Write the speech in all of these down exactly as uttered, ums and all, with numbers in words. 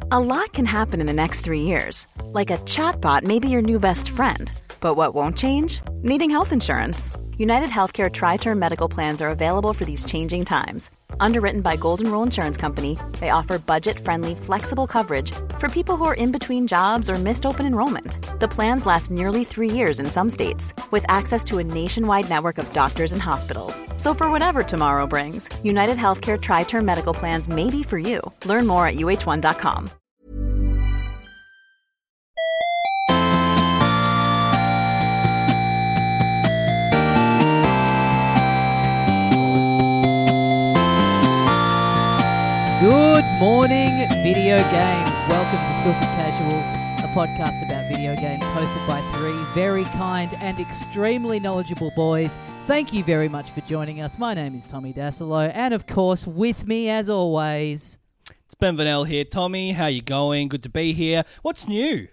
A lot can happen in the next three years. Like a chatbot may be your new best friend. But what won't change? Needing health insurance. United Healthcare Tri-Term Medical Plans are available for these changing times. Underwritten by Golden Rule Insurance Company, they offer budget-friendly, flexible coverage for people who are in between jobs or missed open enrollment. The plans last nearly three years in some states, with access to a nationwide network of doctors and hospitals. So for whatever tomorrow brings, United Healthcare Tri-Term Medical Plans may be for you. Learn more at U H one dot com. Good morning, video games. Welcome to Filthy Casuals, a podcast about video games hosted by three very kind and extremely knowledgeable boys. Thank you very much for joining us. My name is Tommy Dasilo, and of course, with me as always... It's Ben Vanel here. Tommy, how you going? Good to be here. What's new?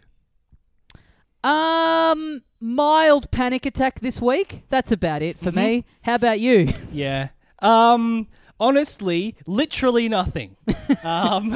Um, mild panic attack this week. That's about it for mm-hmm. me. How about you? Yeah. Um... Honestly, literally nothing. Um,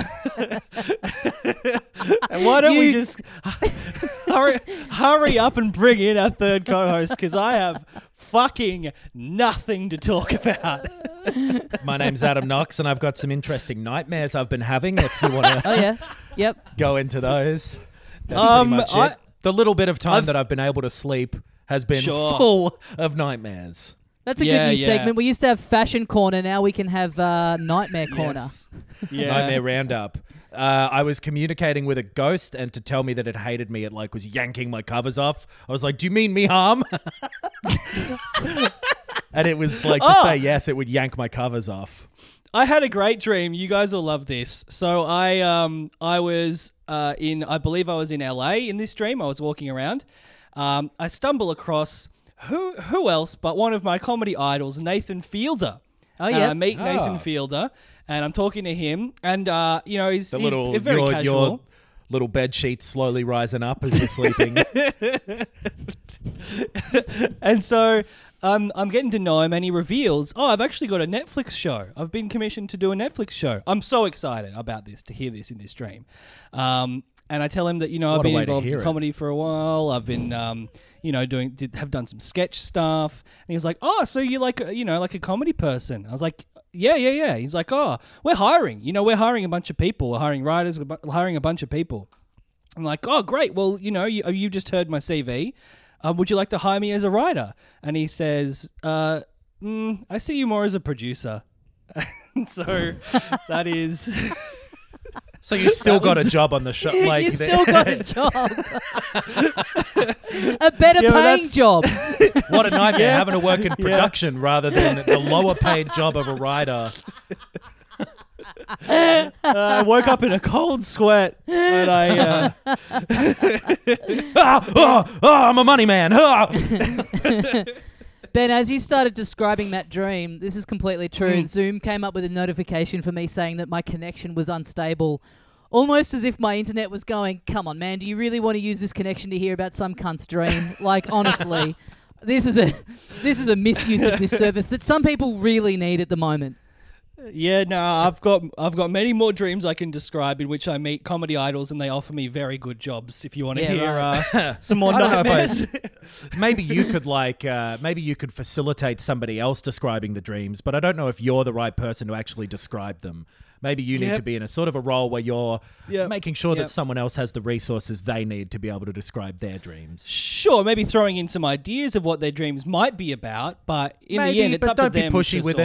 and why don't you... we just hurry, hurry up and bring in our third co-host, because I have fucking nothing to talk about. My name's Adam Knox, and I've got some interesting nightmares I've been having, if you want to oh, yeah. Yep. go into those. That's um, pretty much I, it. The little bit of time I've, that I've been able to sleep has been sure. full of nightmares. That's a yeah, good new yeah. segment. We used to have Fashion Corner. Now we can have uh, Nightmare Corner. Yes. Yeah. Nightmare Roundup. Uh, I was communicating with a ghost, and to tell me that it hated me, it like was yanking my covers off. I was like, "Do you mean me harm?" And it was like to oh. say yes, it would yank my covers off. I had a great dream. You guys will love this. So I um I was uh in I believe I was in L A in this dream. I was walking around. Um, I stumble across. Who who else but one of my comedy idols, Nathan Fielder. Oh, yeah. Uh, I meet Oh. Nathan Fielder, and I'm talking to him, and, uh, you know, he's, The he's little, very your, casual. your little bed sheets slowly rising up as you're sleeping. And so um, I'm getting to know him, and he reveals, oh, I've actually got a Netflix show. I've been commissioned to do a Netflix show. I'm so excited about this, to hear this in this dream. Um, and I tell him that, you know, I've What a been way to involved in hear it. comedy for a while. I've been... Um, you know, doing did have done some sketch stuff. And he was like, oh, so you're like, a, you know, like a comedy person. I was like, yeah, yeah, yeah. He's like, oh, we're hiring. You know, we're hiring a bunch of people. We're hiring writers. We're bu- hiring a bunch of people. I'm like, oh, great. Well, you know, you, you just heard my C V. Um, would you like to hire me as a writer? And he says, uh, mm, I see you more as a producer. And so that is... So you still got was- a job on the show. Like you still got a job. A better Yeah, but paying that's- job. What a nightmare Yeah. having to work in production rather than the lower paid job of a writer. Uh, I woke up in a cold sweat, and I... Uh, ah, oh, oh, I'm a money man. Ah. Ben, as you started describing that dream, this is completely true. Mm. Zoom came up with a notification for me saying that my connection was unstable, almost as if my internet was going, come on, man, do you really want to use this connection to hear about some cunt's dream? Like, honestly, this is a this is a misuse of this service that some people really need at the moment. Yeah, no, I've got I've got many more dreams I can describe in which I meet comedy idols and they offer me very good jobs. If you want to Yeah, hear right. uh, some more I don't know if nightmares. I- maybe you could like uh, maybe you could facilitate somebody else describing the dreams, but I don't know if you're the right person to actually describe them. Maybe you need Yep. to be in a sort of a role where you're Yep. making sure Yep. that someone else has the resources they need to be able to describe their dreams. Sure, maybe throwing in some ideas of what their dreams might be about, but in Maybe, the end, it's but up don't to them be pushy to with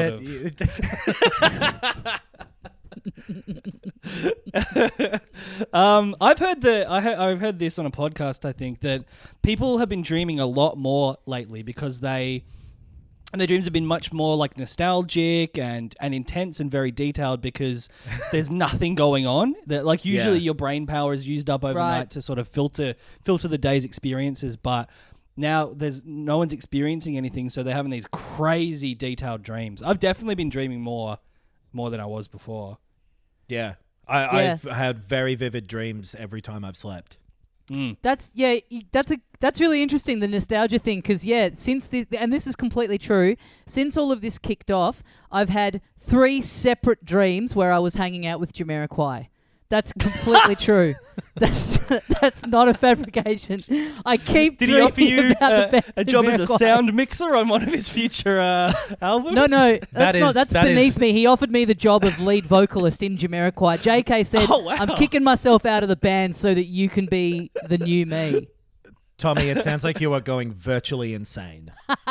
sort it. of- um, I've heard that I he- I've heard this on a podcast. I think that people have been dreaming a lot more lately because they. And their dreams have been much more like nostalgic and, and intense and very detailed because there's nothing going on. That like usually Yeah. your brain power is used up overnight Right. to sort of filter filter the day's experiences, but now there's no one's experiencing anything, so they're having these crazy detailed dreams. I've definitely been dreaming more more than I was before. Yeah. I, Yeah. I've had very vivid dreams every time I've slept. Mm. That's yeah. y- That's a that's really interesting, the nostalgia thing, because yeah, since this and this is completely true. Since all of this kicked off, I've had three separate dreams where I was hanging out with Jamiroquai. That's completely true. That's that's not a fabrication. I keep Did he offer dreaming you about the uh, band a job as a Jamiroquai. sound mixer on one of his future uh, albums? No, no, that's That not. is- That's that beneath is- me. He offered me the job of lead vocalist in Jamiroquai. J K said, Oh, wow. "I'm kicking myself out of the band so that you can be the new me." Tommy, it sounds like you are going virtually insane.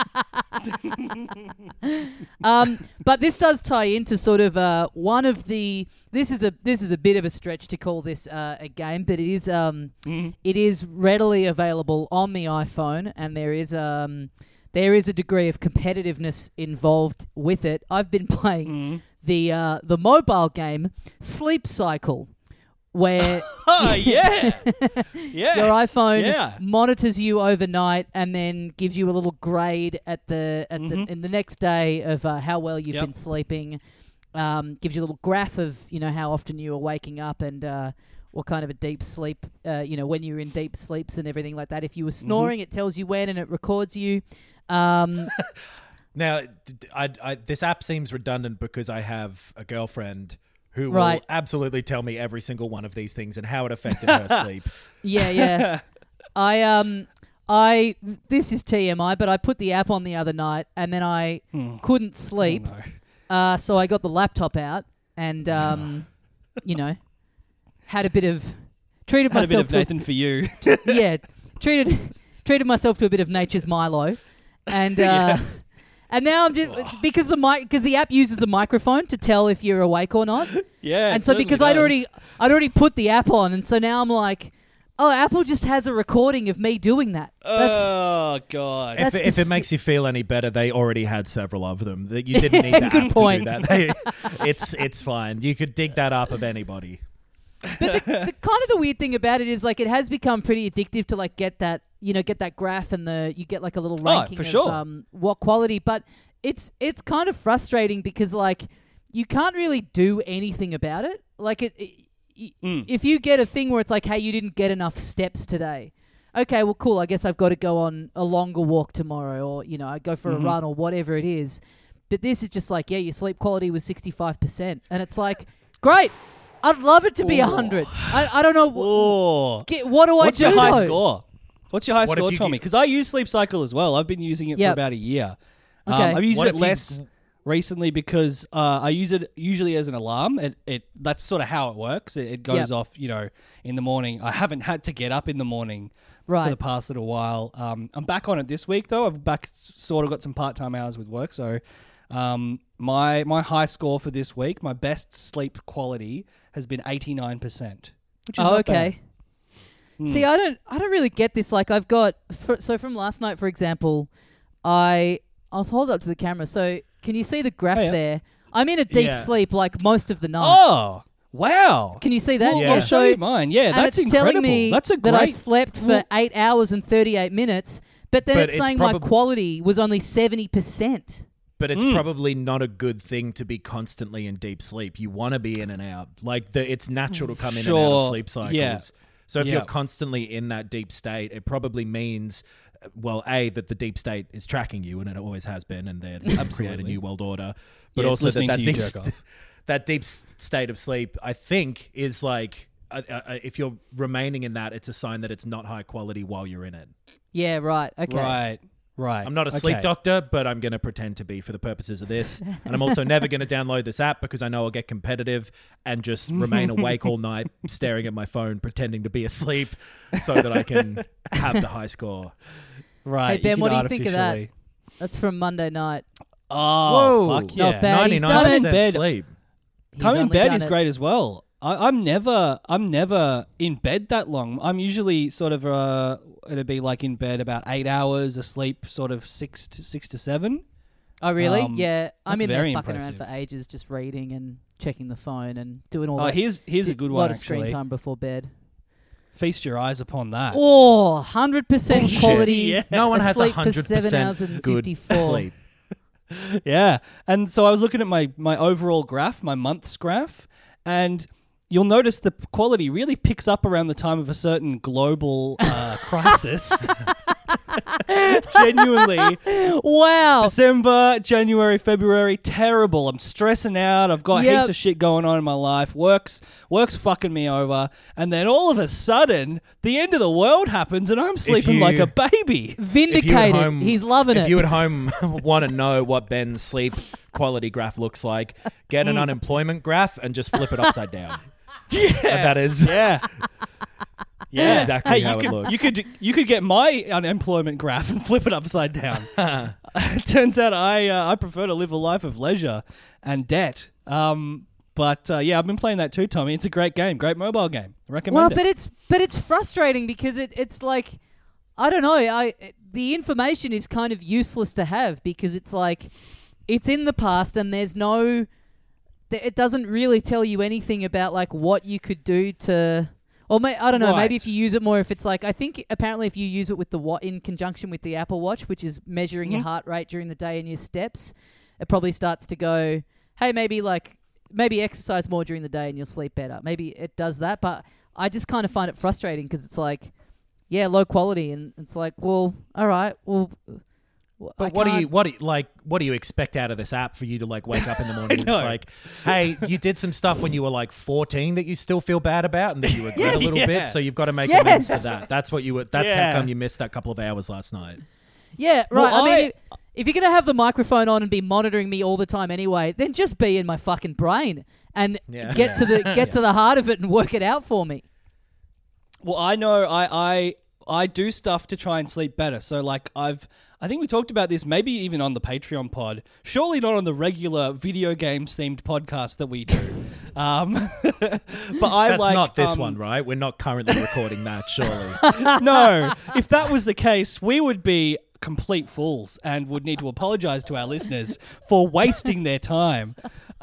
Um, but this does tie into sort of uh, one of the. This is a this is a bit of a stretch to call this uh, a game, but it is um, Mm. it is readily available on the iPhone, and there is um, there is a degree of competitiveness involved with it. I've been playing Mm. the uh, the mobile game Sleep Cycle, where Oh, yeah. Yes. your iPhone Yeah. monitors you overnight and then gives you a little grade at the at Mhm. the in the next day of uh, how well you've Yep. been sleeping. Um, gives you a little graph of you know how often you are waking up and uh, what kind of a deep sleep uh, you know when you're in deep sleeps and everything like that. If you were snoring, it tells you when and it records you. Um, Now, d- d- I, I, this app seems redundant because I have a girlfriend who Right. will absolutely tell me every single one of these things and how it affected her sleep. Yeah, yeah. I um I this is T M I, but I put the app on the other night and then I Hmm. couldn't sleep. Oh, no. Uh so I got the laptop out and um you know had a bit of treated Had a bit myself of Nathan for you. to yeah, treated treated myself to a bit of nature's Milo. And uh Yes. and now I'm just because the mic because the app uses the microphone to tell if you're awake or not. Yeah. and it so certainly because I'd does. already I'd already put the app on, and so now I'm like, oh, Apple just has a recording of me doing that. That's Oh, God. That's If, if the it makes you feel any better, they already had several of them. That you didn't need the Good app point. to do that. They, it's it's fine. You could dig that up of anybody. but the, the kind of the weird thing about it is like it has become pretty addictive to like get that you know get that graph and the you get like a little ranking for of sure. um, what quality, but it's it's kind of frustrating because like you can't really do anything about it. Like it. it y- Mm. If you get a thing where it's like, hey, you didn't get enough steps today. Okay, well, cool. I guess I've got to go on a longer walk tomorrow, or you know, I go for Mhm. a run or whatever it is. But this is just like, yeah, your sleep quality was sixty-five percent, and it's like, great. I'd love it to be a hundred. I I don't know. wh- Oh. Get, what do What's I do? your high though? score? What's your high What if score, you Tommy? get- Because I use Sleep Cycle as well. I've been using it Yep. for about a year. Okay. Um, I've used What it if you- less recently because uh, I use it usually as an alarm. It, it that's sort of how it works. It, it goes Yep. off, you know, in the morning. I haven't had to get up in the morning for Right. the past little while. Um, I'm back on it this week though. I've back sort of got some part time hours with work, so um, my my high score for this week, my best sleep quality has been eighty-nine percent, which is Oh, not okay. bad. See, I don't, I don't really get this. Like, I've got for, so from last night, for example, I I'll hold up to the camera. So, can you see the graph Oh, yeah. there? I'm in a deep Yeah. sleep like most of the night. Oh, wow! Can you see that? Well, Yeah. I'll show you mine. Yeah, and that's it's incredible. telling me That's a that I great. slept for Well- eight hours and thirty-eight minutes, but then But it's it's saying my probab- quality was only seventy percent. But it's Mm. probably not a good thing to be constantly in deep sleep. You want to be in and out. Like the, it's natural to come in and out of Sure. sleep cycles. Yeah. So if Yeah. you're constantly in that deep state, it probably means, uh, well, A, that the deep state is tracking you, and it always has been, and they're trying to create a Absolutely. new world order. But Yeah, it's also that listening that to you deep, jerk st- off. that deep s- state of sleep, I think, is like, uh, uh, if you're remaining in that, it's a sign that it's not high quality while you're in it. Yeah, right. Okay. Right, right. I'm not a sleep Okay. doctor, but I'm going to pretend to be for the purposes of this. And I'm also never going to download this app because I know I'll get competitive and just remain awake all night staring at my phone, pretending to be asleep so that I can have the high score. Right. Hey, Ben, you what can do you think of that? artificially- That's from Monday night. Oh, Whoa. fuck yeah. Not bad. He's done ninety-nine it. percent Bed. sleep. He's Time in only bed done is it- great as well. I, I'm never, I'm never in bed that long. I'm usually sort of, uh, it'd be like in bed about eight hours, asleep sort of six to six to seven. Oh, really? Um, yeah. I'm that's in there very fucking impressive. around for ages, just reading and checking the phone and doing all Oh, that. here's here's a good lot one of screen actually. time before bed. Feast your eyes upon that. Oh, one hundred percent Bullshit. quality. Yeah. No one has Sleep for one hundred seven hours and percent good fifty-four. sleep. Yeah. And so I was looking at my, my overall graph, my month's graph, and you'll notice the quality really picks up around the time of a certain global uh, crisis. Genuinely. Wow. December, January, February, terrible. I'm stressing out. I've got Yep. heaps of shit going on in my life. Work's work's fucking me over. And then all of a sudden, the end of the world happens and I'm sleeping you- like a baby. Vindicated. home- He's loving if it. you at home want to know what Ben's sleep quality graph looks like, get an unemployment graph and just flip it upside down. Yeah. And that is Yeah. Yeah. exactly Hey, how you it could, looks. you could you could get my unemployment graph and flip it upside down. It turns out I uh, I prefer to live a life of leisure and debt. Um, but uh, yeah, I've been playing that too, Tommy. It's a great game, great mobile game. Recommend well, it. but it's but it's frustrating because it it's like I don't know. I the information is kind of useless to have because it's like it's in the past and there's no. It doesn't really tell you anything about like what you could do to. Or may, I don't know, maybe Right. if you use it more, if it's like, I think apparently if you use it with the wa- in conjunction with the Apple Watch, which is measuring Mm-hmm. your heart rate during the day and your steps, it probably starts to go, hey, maybe like, maybe exercise more during the day and you'll sleep better. Maybe it does that, but I just kind of find it frustrating because it's like, yeah, low quality, and it's like, well, all right, well, w- I But what do you can't- what do you, like what do you expect out of this app for you to like wake up in the morning? It's know. like, hey, you did some stuff when you were like fourteen that you still feel bad about and that you regret Yes. a little Yeah. bit, so you've got to make Yes. amends for that. That's what you were. That's Yeah. how come you missed that couple of hours last night. Yeah, Well, right. I mean, I- if, if you're going to have the microphone on and be monitoring me all the time anyway, then just be in my fucking brain and Yeah. get to the get to the heart of it and work it out for me. Well, I know I, I I do stuff to try and sleep better. So like I've I think we talked about this maybe even on the Patreon pod. Surely not on the regular video games themed podcast that we do. um, but I That's like not this um, one, right? We're not currently recording that, surely. No, if that was the case, we would be complete fools and would need to apologize to our listeners for wasting their time.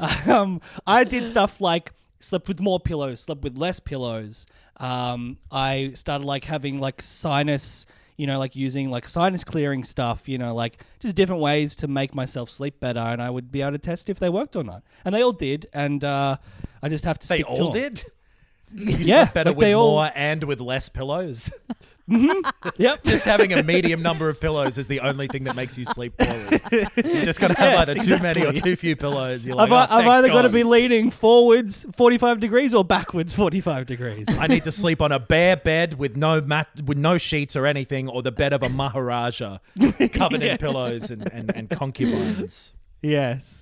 Um, I did stuff like slept with more pillows, slept with less pillows. Um, I started like having like sinus, you know, like using like sinus clearing stuff, you know, like just different ways to make myself sleep better, and I would be able to test if they worked or not. And they all did, and uh, I just have to They stick to all them. did. You Yeah, slept better like with they all- more and with less pillows. Yep. Just having a medium number of pillows is the only thing that makes you sleep poorly. You just got to have Yes, either too many or exactly. too few pillows. You're like, I've, oh, I've thank either got to God. be leaning forwards forty-five degrees or backwards forty-five degrees. I need to sleep on a bare bed with no mat, with no sheets or anything, or the bed of a Maharaja covered in Yes. pillows and, and, and concubines. Yes.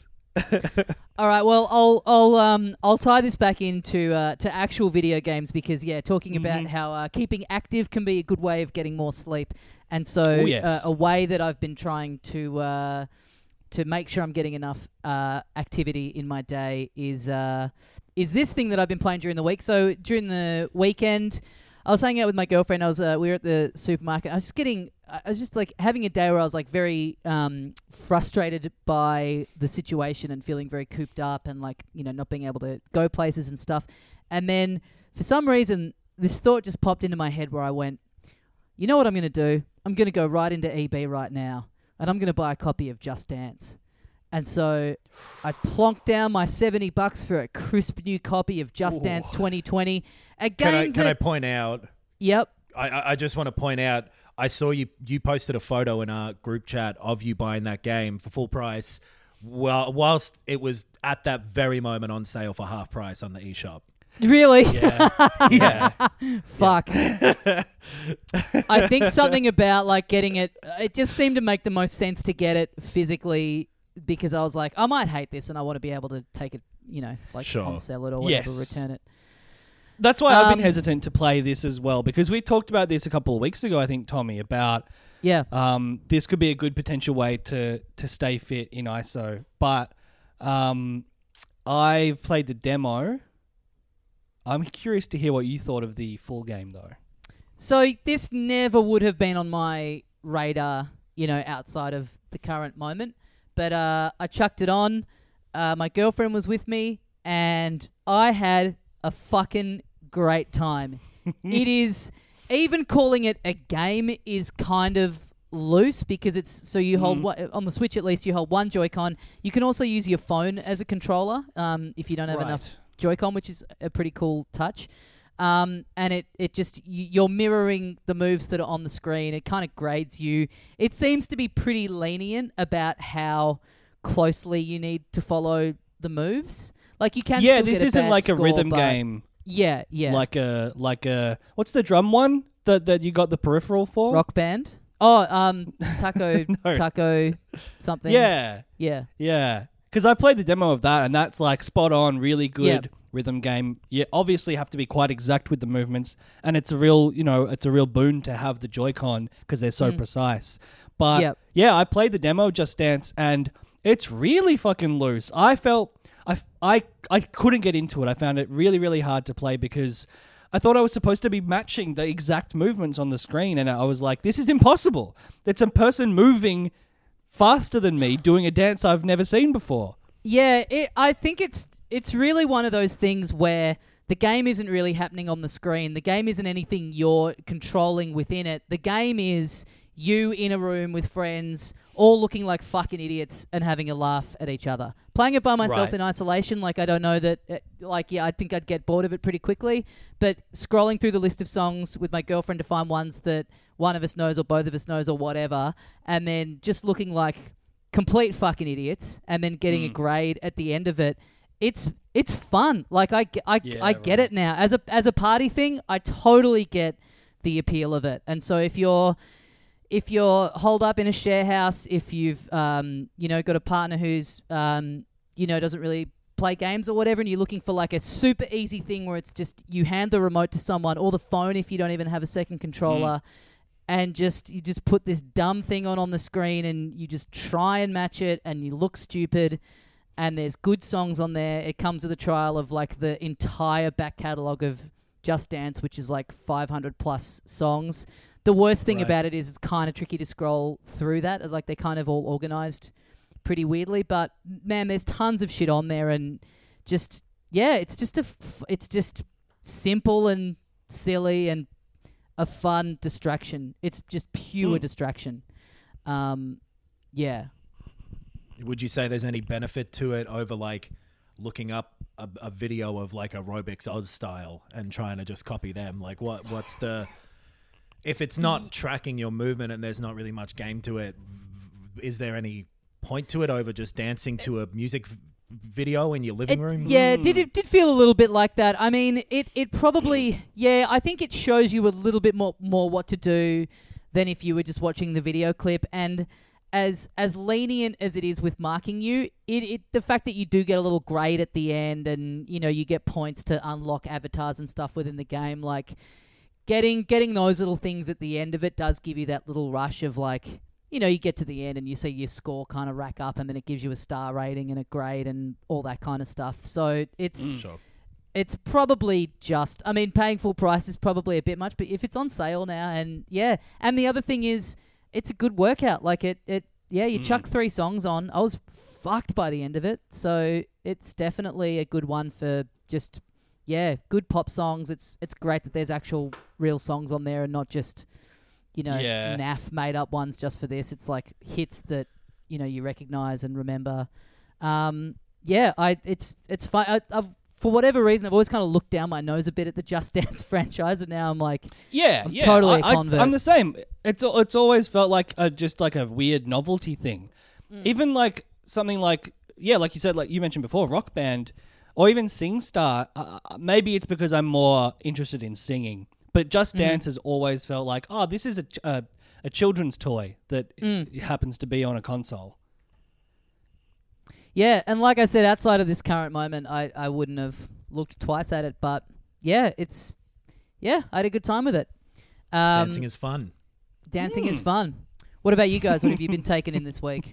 All right, well, I'll I'll um I'll tie this back into uh, to actual video games because yeah, talking about how uh, keeping active can be a good way of getting more sleep, and so Oh, yes. uh, a way that I've been trying to uh, to make sure I'm getting enough uh, activity in my day is uh, is this thing that I've been playing during the week. So during the weekend, I was hanging out with my girlfriend. I was uh, we were at the supermarket. I was just getting, I was just like having a day where I was like very um, frustrated by the situation and feeling very cooped up and like you know not being able to go places and stuff. And then for some reason, this thought just popped into my head where I went, you know what I'm going to do? I'm going to go right into E B right now and I'm going to buy a copy of Just Dance. And so I plonked down my seventy bucks for a crisp new copy of Just Ooh. Dance twenty twenty. A game Can I, can I that, point out? yep. I, I I just want to point out. I saw you. You posted a photo in our group chat of you buying that game for full price. Well, whilst it was at that very moment on sale for half price on the eShop. Really? Yeah. Yeah. Fuck. I think something about like getting it, it just seemed to make the most sense to get it physically because I was like, I might hate this and I want to be able to take it, you know, like Sure. on sell it or whatever, Yes. return it. That's why I've been Um, hesitant to play this as well, because we talked about this a couple of weeks ago, I think, Tommy, about Yeah. um, this could be a good potential way to, to stay fit in I S O. But um, I've played the demo. I'm curious to hear what you thought of the full game, though. So this never would have been on my radar, you know, outside of the current moment. But uh, I chucked it on. Uh, my girlfriend was with me, and I had a fucking great time. It is, even calling it a game is kind of loose because it's, so you hold, one, on the Switch at least, you hold one Joy-Con. You can also use your phone as a controller um, if you don't have enough Joy-Con, which is a pretty cool touch. Um, and it, it just, you're mirroring the moves that are on the screen. It kind of grades you. It seems to be pretty lenient about how closely you need to follow the moves. Like you can Yeah, still this get a isn't bad like a score, rhythm but game. Yeah, yeah. Like a like a what's the drum one that that you got the peripheral for? Rock Band. Oh, um, Taco, No. Taco, something. Yeah, yeah. yeah. Because I played the demo of that, and that's like spot on, really good Yep. rhythm game. You obviously have to be quite exact with the movements, and it's a real, you know, it's a real boon to have the Joy-Con because they're so precise. But Yep. yeah, I played the demo of Just Dance, and it's really fucking loose. I felt I I I couldn't get into it. I found it really really hard to play because I thought I was supposed to be matching the exact movements on the screen, and I was like, this is impossible. It's a person moving faster than me doing a dance I've never seen before. Yeah, it, I think it's it's really one of those things where the game isn't really happening on the screen. The game isn't anything you're controlling within it. The game is you in a room with friends, all looking like fucking idiots and having a laugh at each other. Playing it by myself Right. in isolation, like I don't know that, uh, like yeah, I think I'd get bored of it pretty quickly. But scrolling through the list of songs with my girlfriend to find ones that one of us knows or both of us knows or whatever, and then just looking like complete fucking idiots, and then getting a grade at the end of it. It's it's fun. Like I, ge- I, Yeah, I get right. it now as a as a party thing. I totally get the appeal of it. And so if you're if you're holed up in a share house, if you've um you know got a partner who's um you know doesn't really play games or whatever, and you're looking for like a super easy thing where it's just you hand the remote to someone or the phone if you don't even have a second controller. And just you just put this dumb thing on on the screen and you just try and match it and you look stupid, and there's good songs on there. It comes with a trial of like the entire back catalogue of Just Dance, which is like five hundred plus songs. The worst thing Right. about it is it's kind of tricky to scroll through that. Like they're kind of all organised pretty weirdly, but man, there's tons of shit on there, and just yeah, it's just a f- it's just simple and silly and a fun distraction. It's just pure Mm. distraction. Um, yeah. Would you say there's any benefit to it over like looking up a, a video of like aerobics Oz style and trying to just copy them? Like what what's the if it's not tracking your movement and there's not really much game to it, is there any point to it over just dancing to a music v- video in your living It- room? Yeah, it did it did feel a little bit like that. I mean, it it probably yeah, I think it shows you a little bit more more what to do than if you were just watching the video clip. And as as lenient as it is with marking you, it, it the fact that you do get a little grade at the end, and you know you get points to unlock avatars and stuff within the game, like getting getting those little things at the end of it does give you that little rush of like, you know, you get to the end and you see your score kind of rack up, and then it gives you a star rating and a grade and all that kind of stuff. So it's Sure. it's probably just, I mean, paying full price is probably a bit much, but if it's on sale now, and yeah, and the other thing is, it's a good workout. Like it, it yeah, you chuck three songs on. I was fucked by the end of it, so it's definitely a good one for just yeah, good pop songs. It's it's great that there's actual real songs on there and not just, you know, Yeah. naff made up ones just for this. It's like hits that, you know, you recognize and remember. Um, yeah, I it's it's fun. I, I've for whatever reason I've always kind of looked down my nose a bit at the Just Dance franchise, and now I'm like, Yeah, I'm yeah. totally I, a convert. I, I'm the same. It's it's always felt like a, just like a weird novelty thing. Even like something like yeah, like you said, like you mentioned before, Rock Band or even SingStar. Uh, maybe it's because I'm more interested in singing. But Just Dance has always felt like, oh, this is a ch- a, a children's toy that happens to be on a console. yeah. And like I said, outside of this current moment, I, I wouldn't have looked twice at it. But yeah, it's yeah, I had a good time with it. Um, Dancing is fun. dancing is fun. What about you guys? What have you been taking in this week?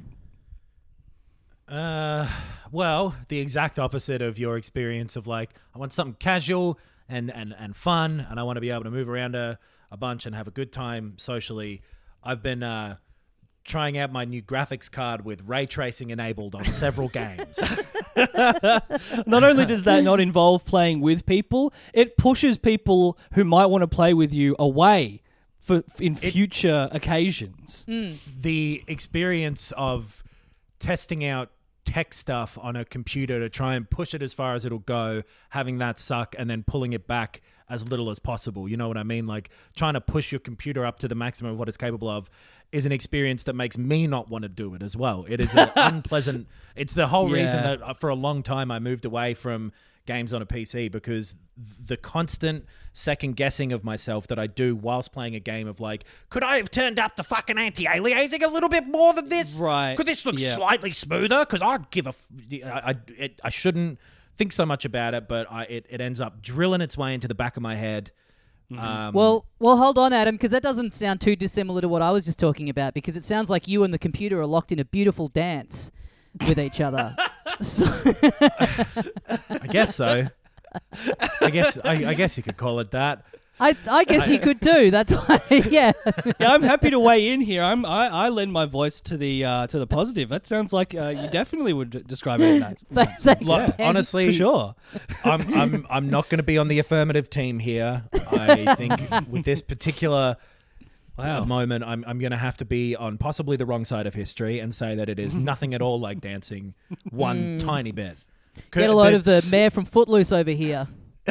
Uh, well, the exact opposite of your experience of like, I want something casual and, and, and fun, and I want to be able to move around a, a bunch and have a good time socially. I've been uh, trying out my new graphics card with ray tracing enabled on several games. Not only does that not involve playing with people, it pushes people who might want to play with you away for in future occasions. The experience of testing out tech stuff on a computer to try and push it as far as it'll go, having that suck, and then pulling it back as little as possible. You know what I mean? Like trying to push your computer up to the maximum of what it's capable of is an experience that makes me not want to do it as well. It is an unpleasant. It's the whole Yeah. reason that uh, for a long time I moved away from games on a P C, because the constant second guessing of myself that I do whilst playing a game of like, could I have turned up the fucking anti-aliasing a little bit more than this? Right. Could this look Yeah. slightly smoother? Because I'd give a, f- I, I, it, I shouldn't think so much about it, but I, it, it ends up drilling its way into the back of my head. Um, Well, well, hold on, Adam, because that doesn't sound too dissimilar to what I was just talking about, because it sounds like you and the computer are locked in a beautiful dance with each other. So- I guess so. I guess I, I guess you could call it that. I, I guess you could too. That's why, yeah. Yeah, I'm happy to weigh in here. I'm I, I lend my voice to the uh, to the positive. That sounds like uh, you definitely would d- describe it in that. Thanks, thanks, Like, Ben. honestly, For sure. I'm I'm I'm not going to be on the affirmative team here. I think with this particular Wow. uh, moment, I'm I'm going to have to be on possibly the wrong side of history and say that it is nothing at all like dancing, one tiny bit. Get a load of the mayor from Footloose over here.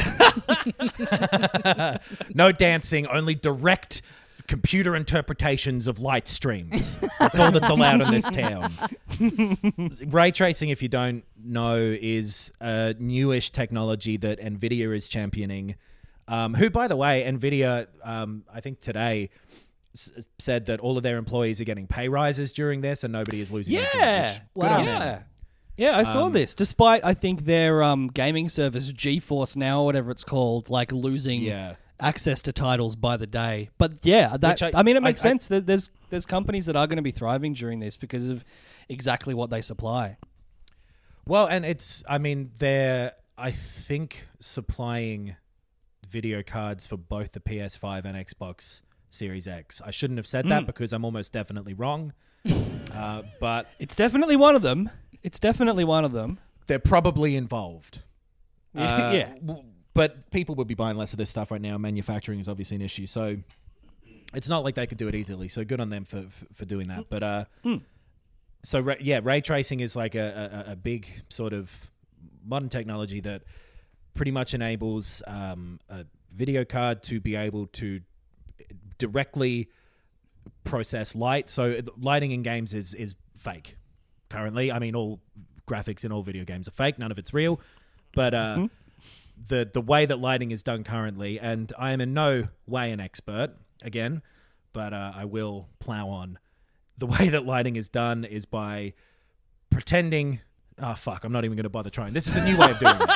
No dancing, only direct computer interpretations of light streams. That's all that's allowed in this town. Ray tracing, if you don't know, is a newish technology that NVIDIA is championing. Um, who, by the way, NVIDIA, um, I think today s- said that all of their employees are getting pay rises during this and nobody is losing anything, Yeah. which- Wow. Good on them. Yeah. Yeah, I saw Um, this. Despite, I think, their um, gaming service, GeForce Now, or whatever it's called, like losing Yeah. access to titles by the day. But yeah, that Which I, I- mean, it makes I- I- sense. that There's there's companies that are going to be thriving during this because of exactly what they supply. Well, and it's, I mean, they're, I think, supplying video cards for both the P S five and Xbox Series X. I shouldn't have said that because I'm almost definitely wrong. uh, but It's definitely one of them. It's definitely one of them. they're probably involved. Uh, Yeah. w- But people would be buying less of this stuff right now. Manufacturing is obviously an issue. So it's not like they could do it easily. So good on them for for, for doing that. But uh, so ra- yeah, ray tracing is like a, a, a big sort of modern technology that pretty much enables um, a video card to be able to directly process light. So lighting in games is is fake currently. I mean, all graphics in all video games are fake. None of it's real. But uh, the the way that lighting is done currently, and I am in no way an expert, again, but uh, I will plow on. The way that lighting is done is by pretending... Oh, fuck, I'm not even going to bother trying. This is a new way of doing it.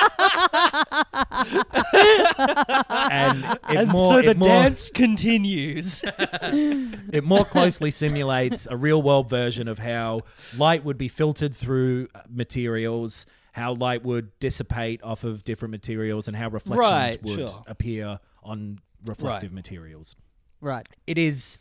and it And more, so the it more, dance continues. it more closely simulates a real-world version of how light would be filtered through materials, how light would dissipate off of different materials, and how reflections Right, would sure. appear on reflective Right. materials. Right. It is,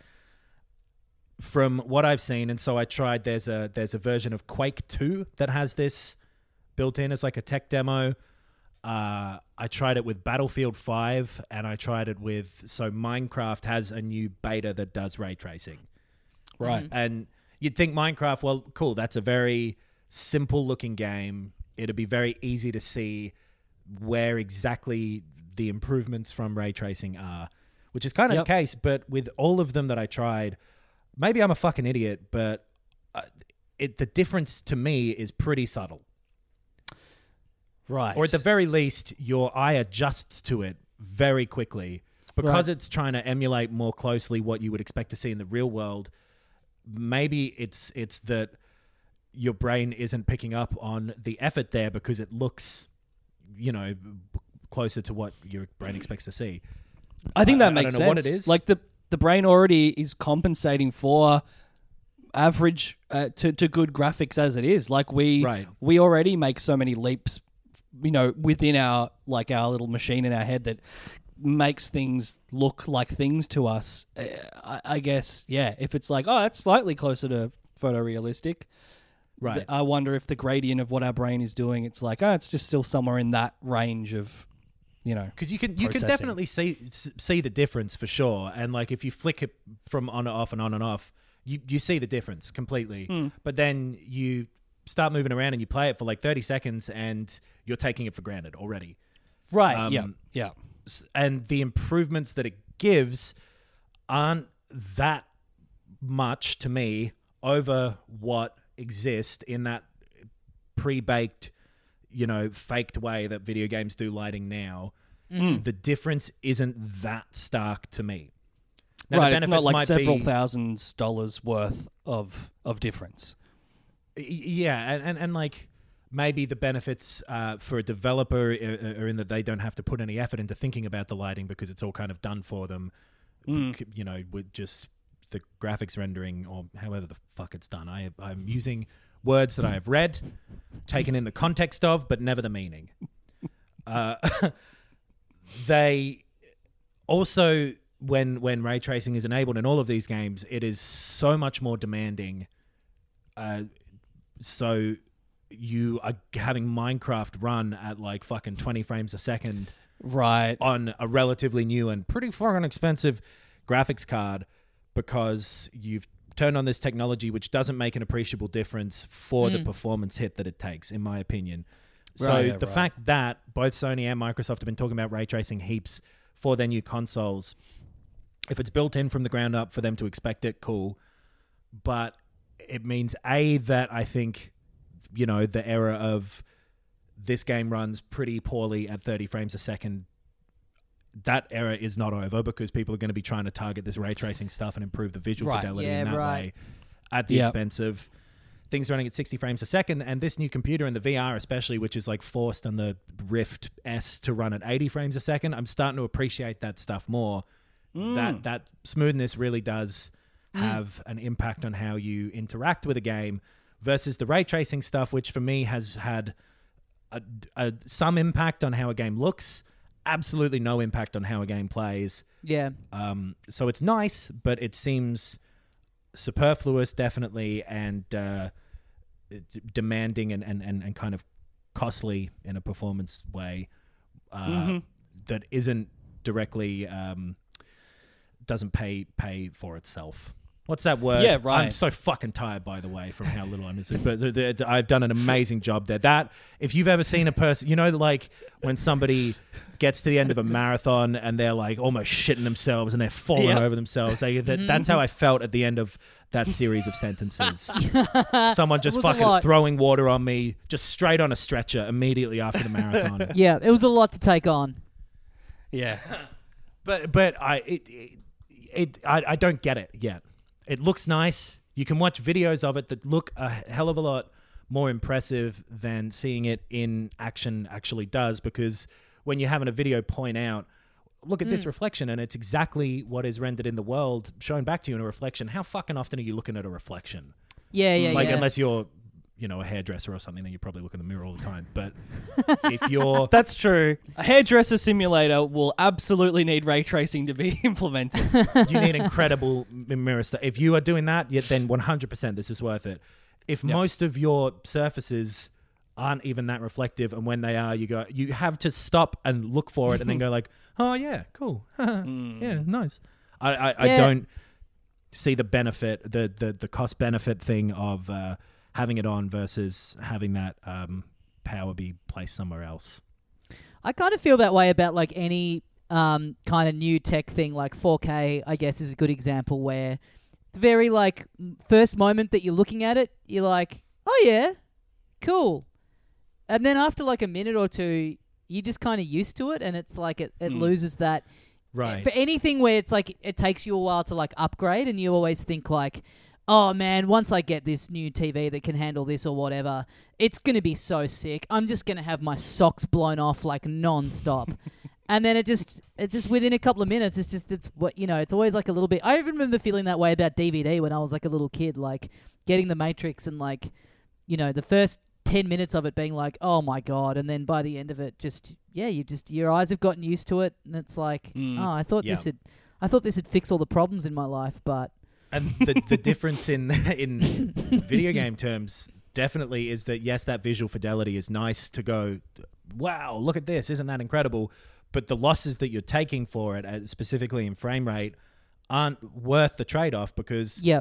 from what I've seen, and so I tried, there's a there's a version of Quake two that has this built in as like a tech demo. Uh, I tried it with Battlefield five, and I tried it with, so Minecraft has a new beta that does ray tracing. Right. And you'd think Minecraft, well, cool, that's a very simple looking game. It'd be very easy to see where exactly the improvements from ray tracing are, which is kind of Yep. the case. But with all of them that I tried, maybe I'm a fucking idiot, but uh, it the difference to me is pretty subtle. Right. Or at the very least, your eye adjusts to it very quickly because Right. it's trying to emulate more closely what you would expect to see in the real world. Maybe it's it's that your brain isn't picking up on the effort there because it looks, you know, closer to what your brain expects to see. I think I- that I makes don't know sense. what it is. Like the the brain already is compensating for average uh, to to good graphics as it is. Like we Right. we already make so many leaps, you know, within our like our little machine in our head that makes things look like things to us. Uh, I, I guess yeah. If it's like, oh, that's slightly closer to photorealistic. Right. th- I wonder if the gradient of what our brain is doing, it's like, oh, it's just still somewhere in that range of, you know. Because you can you can processing. definitely see s- see the difference for sure, and like if you flick it from on and off and on and off, you you see the difference completely. Hmm. But then you start moving around and you play it for like thirty seconds, and you're taking it for granted already. Right. Um, yeah. Yeah. S- and the improvements that it gives aren't that much to me over what exists in that pre-baked, you know, faked way that video games do lighting now. Mm. The difference isn't that stark to me. Now, right, the it's not benefits like might several be, thousands dollars worth of of difference. y- yeah, and, and, and like maybe the benefits uh, for a developer are, are in that they don't have to put any effort into thinking about the lighting because it's all kind of done for them. Mm. You know, with just the graphics rendering or however the fuck it's done. I, I'm using words that I have read, taken in the context of, but never the meaning. Uh, they also, when when ray tracing is enabled in all of these games, it is so much more demanding. Uh, so you are having Minecraft run at like fucking twenty frames a second. Right. On a relatively new and pretty fucking expensive graphics card because you've turned on this technology which doesn't make an appreciable difference for Mm. the performance hit that it takes, in my opinion. So Right, yeah, the right. fact that both Sony and Microsoft have been talking about ray tracing heaps for their new consoles, if it's built in from the ground up for them to expect it, cool. But it means, A, that I think, you know, the era of this game runs pretty poorly at thirty frames a second, that era is not over because people are going to be trying to target this ray tracing stuff and improve the visual Right. fidelity Yeah, in that right. way at the Yep. expense of things running at sixty frames a second. And this new computer and the V R especially, which is like forced on the Rift S to run at eighty frames a second, I'm starting to appreciate that stuff more. That that smoothness really does have an impact on how you interact with a game versus the ray tracing stuff, which for me has had a, a, some impact on how a game looks, absolutely no impact on how a game plays. Yeah. Um, so it's nice, but it seems superfluous, definitely, and uh, d- demanding and, and, and, and kind of costly in a performance way uh, Mhm. that isn't directly um, doesn't pay pay for itself. What's that word? Yeah, right. I'm so fucking tired, by the way, from how little I'm listening. But the, the, I've done an amazing job there. That, if you've ever seen a person, you know, like when somebody gets to the end of a marathon and they're like almost shitting themselves and they're falling Yep. over themselves. They, that, that's how I felt at the end of that series of sentences. Someone just was a fucking lot. throwing water on me, just straight on a stretcher immediately after the marathon. Yeah, it was a lot to take on. Yeah. But but I it, it, it I, I don't get it yet. It looks nice. You can watch videos of it that look a hell of a lot more impressive than seeing it in action actually does, because when you're having a video point out, look at this reflection and it's exactly what is rendered in the world shown back to you in a reflection. How fucking often are you looking at a reflection? Yeah, yeah, Like yeah. unless you're, you know, a hairdresser or something, then you probably look in the mirror all the time. But if you're That's true. A hairdresser simulator will absolutely need ray tracing to be implemented. you need incredible m- mirror stuff. If you are doing that, yeah, then one hundred percent this is worth it. If Yep. most of your surfaces aren't even that reflective, and when they are, you go, you have to stop and look for it, and then go like, oh yeah, cool, yeah, nice. I I, I Yeah. don't see the benefit, the the the cost benefit thing of uh, having it on versus having that um, power be placed somewhere else. I kind of feel that way about like any um, kind of new tech thing, like four K, I guess, is a good example where the very like m- first moment that you're looking at it, you're like, oh yeah, cool. And then after like a minute or two, you're just kind of used to it, and it's like it, it Mm. loses that. Right. For anything where it's like it takes you a while to like upgrade, and you always think like, oh man, once I get this new T V that can handle this or whatever, it's going to be so sick. I'm just going to have my socks blown off like non-stop. And then it just, it just within a couple of minutes, it's just, it's what, you know, it's always like a little bit. I even remember feeling that way about D V D when I was like a little kid, like getting the Matrix and like, you know, the first ten minutes of it being like, oh my God. And then by the end of it, just, yeah, you just, your eyes have gotten used to it. And it's like, Mm. oh, I thought Yeah. this had, I thought this would fix all the problems in my life, but And the the difference in in video game terms definitely is that, yes, that visual fidelity is nice to go, wow, look at this, isn't that incredible? But the losses that you're taking for it, uh, specifically in frame rate, aren't worth the trade-off, because yeah,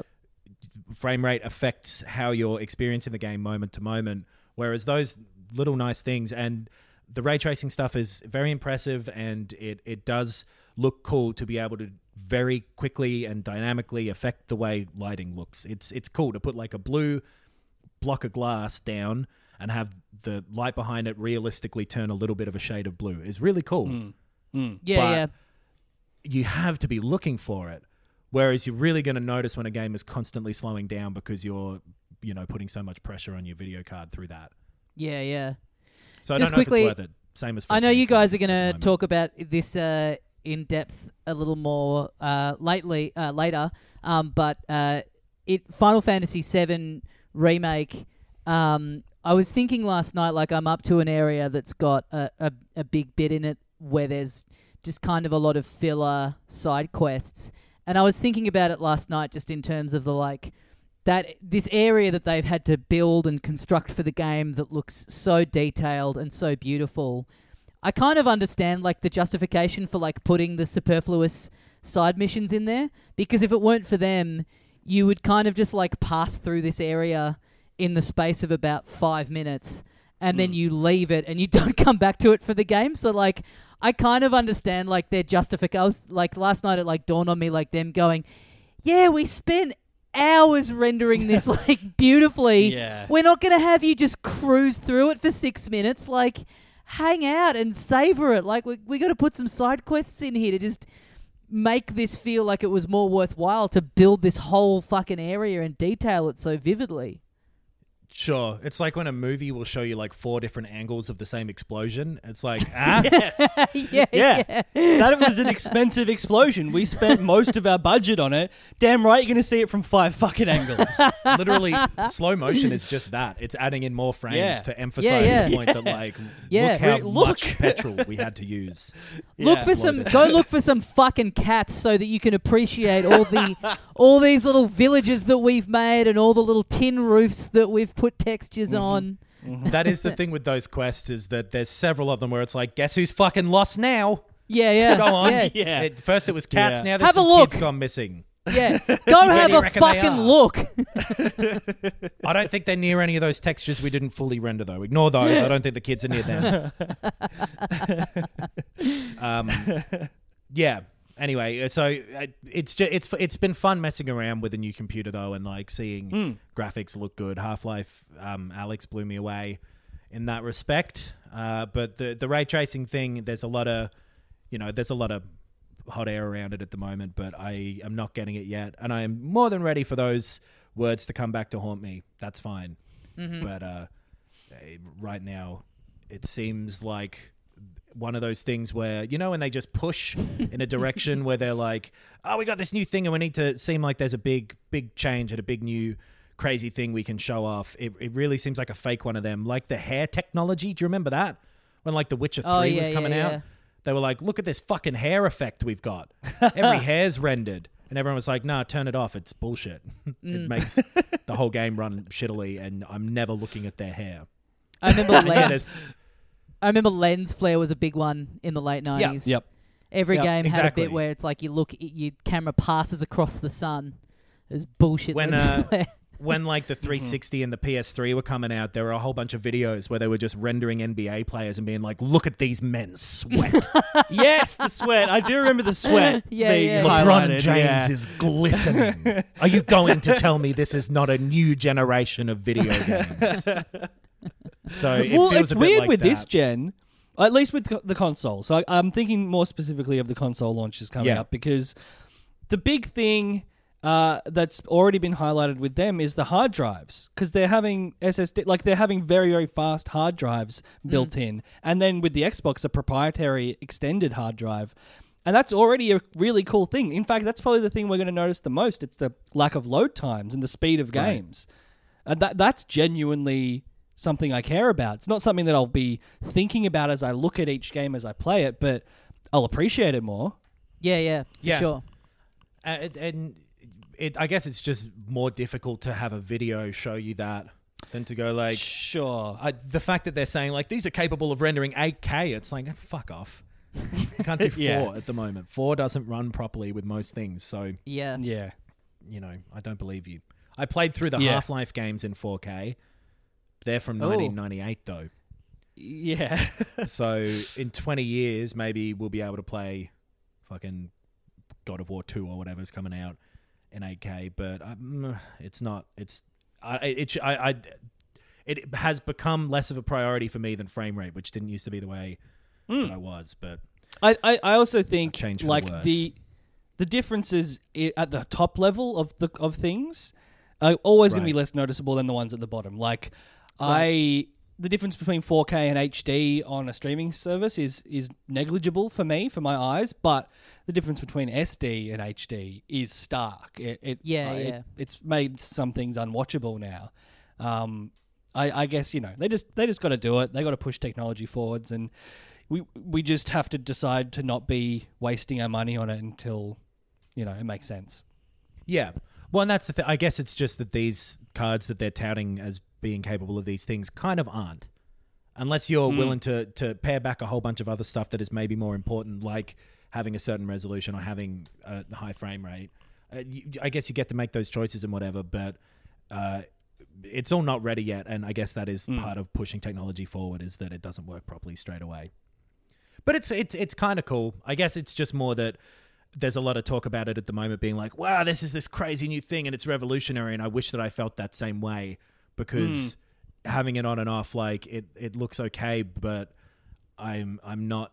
frame rate affects how you're experiencing the game moment to moment. Whereas those little nice things, and the ray tracing stuff is very impressive, and it, it does look cool to be able to very quickly and dynamically affect the way lighting looks. It's it's cool to put like a blue block of glass down and have the light behind it realistically turn a little bit of a shade of blue. Is really cool. Mm. Mm. Yeah, But yeah. you have to be looking for it. Whereas you're really going to notice when a game is constantly slowing down because you're, you know, putting so much pressure on your video card through that. Yeah, yeah. So I Just don't know quickly, if it's worth it. Same as I know four K you guys are stuff at going the to moment. talk about this uh, in depth a little more uh, lately, uh, later, um, but uh, it Final Fantasy seven Remake. Um, I was thinking last night, like I'm up to an area that's got a, a, a big bit in it where there's just kind of a lot of filler side quests, and I was thinking about it last night, just in terms of the like that this area that they've had to build and construct for the game that looks so detailed and so beautiful. I kind of understand like the justification for like putting the superfluous side missions in there, because if it weren't for them, you would kind of just like pass through this area in the space of about five minutes and mm. then you leave it and you don't come back to it for the game. So like I kind of understand like their justification. I was like last night it like dawned on me like them going, yeah, we spent hours rendering this like beautifully. Yeah. We're not going to have you just cruise through it for six minutes. Like hang out and savor it. Like we we got to put some side quests in here to just make this feel like it was more worthwhile to build this whole fucking area and detail it so vividly. Sure. It's like when a movie will show you like four different angles of the same explosion. It's like, ah, Yes. yeah, Yeah. yeah. That was an expensive explosion. We spent most of our budget on it. Damn right you're going to see it from five fucking angles. literally slow motion is just that. It's adding in more frames Yeah. to emphasize Yeah, yeah. the point that like, Yeah. look how Wait, look. much petrol we had to use. Look Yeah. for some. Love it. Go look for some fucking cats so that you can appreciate all the, all these little villages that we've made and all the little tin roofs that we've put textures Mm-hmm. on. That is the thing with those quests is that there's several of them where it's like, guess who's fucking lost now? Yeah, yeah. Go on. Yeah, Yeah. It, first it was cats, Yeah. now there's Have a some look. kids gone missing. yeah. Go have do you a reckon they fucking are? look. I don't think they're near any of those textures we didn't fully render though. Ignore those. I don't think the kids are near them. um, yeah. Anyway, so uh, it's just it's it's been fun messing around with a new computer though, and like seeing Mm. graphics look good. Half-Life, um, Alex blew me away in that respect. Uh, but the the ray tracing thing, there's a lot of, you know, there's a lot of hot air around it at the moment, but I am not getting it yet, and I am more than ready for those words to come back to haunt me. That's fine, Mm-hmm. but uh, eh, right now, it seems like one of those things where, you know, when they just push in a direction where they're like, oh, we got this new thing and we need to seem like there's a big, big change and a big new crazy thing we can show off. It, it really seems like a fake one of them. Like the hair technology. Do you remember that? When like The Witcher three Oh, was yeah, coming yeah, out? yeah. They were like, look at this fucking hair effect we've got. Every hair's rendered. And everyone was like, nah, turn it off. It's bullshit. Mm. It makes the whole game run shittily and I'm never looking at their hair. I remember Yeah, lens. there's- I remember lens flare was a big one in the late nineties. Yep. Every Yep, game exactly. had a bit where it's like you look, your camera passes across the sun. There's bullshit. When, lens uh, flare. When like the three sixty and the P S three were coming out, there were a whole bunch of videos where they were just rendering N B A players and being like, look at these men sweat. Yes, the sweat. I do remember the sweat Yeah, being yeah. LeBron highlighted. James yeah. is glistening. Are you going to tell me this is not a new generation of video games? So it well, feels it's a bit weird like with that. this gen, at least with co- the console. So I, I'm thinking more specifically of the console launches coming Yeah. up, because the big thing uh, that's already been highlighted with them is the hard drives, because they're having S S D, like they're having very, very fast hard drives built in. And then with the Xbox, a proprietary extended hard drive. And that's already a really cool thing. In fact, that's probably the thing we're going to notice the most. It's the lack of load times and the speed of Right. games. And that that's genuinely something I care about. It's not something that I'll be thinking about as I look at each game as I play it, but I'll appreciate it more. yeah, yeah, for Yeah. sure. Uh, it- and it, I guess it's just more difficult to have a video show you that than to go like, Sure. I, the fact that they're saying like these are capable of rendering eight K, it's like, fuck off. You can't do four Yeah. at the moment. Four doesn't run properly with most things, so Yeah. Yeah. you know, I don't believe you. I played through the Yeah. Half-Life games in four K. They're from Oh. nineteen ninety-eight though. Yeah. So in twenty years, maybe we'll be able to play fucking God of War two or whatever's coming out in eight K. But um, it's not. It's I. It. I. I it has become less of a priority for me than frame rate, which didn't used to be the way Mm. that I was. But I, I, I also think changed for the like worse. the the differences i- at the top level of the of things are always going to be Right. less noticeable than the ones at the bottom. Like I the difference between four K and H D on a streaming service is is negligible for me, for my eyes, but the difference between S D and H D is stark. It, it Yeah, uh, it- yeah. it's made some things unwatchable now. Um, I, I guess you know they just they just got to do it. They got to push technology forwards, and we we just have to decide to not be wasting our money on it until you know it makes sense. Yeah. Well, and that's the thing. I guess it's just that these cards that they're touting as being capable of these things kind of aren't. Unless you're Mm. willing to, to pare back a whole bunch of other stuff that is maybe more important, like having a certain resolution or having a high frame rate. Uh, you, I guess you get to make those choices and whatever, but uh, it's all not ready yet. And I guess that is Mm. part of pushing technology forward, is that it doesn't work properly straight away. But it's it's it's kind of cool. I guess it's just more that there's a lot of talk about it at the moment being like, wow, this is this crazy new thing and it's revolutionary. And I wish that I felt that same way, because having it on and off, like it, it looks okay, but I'm, I'm not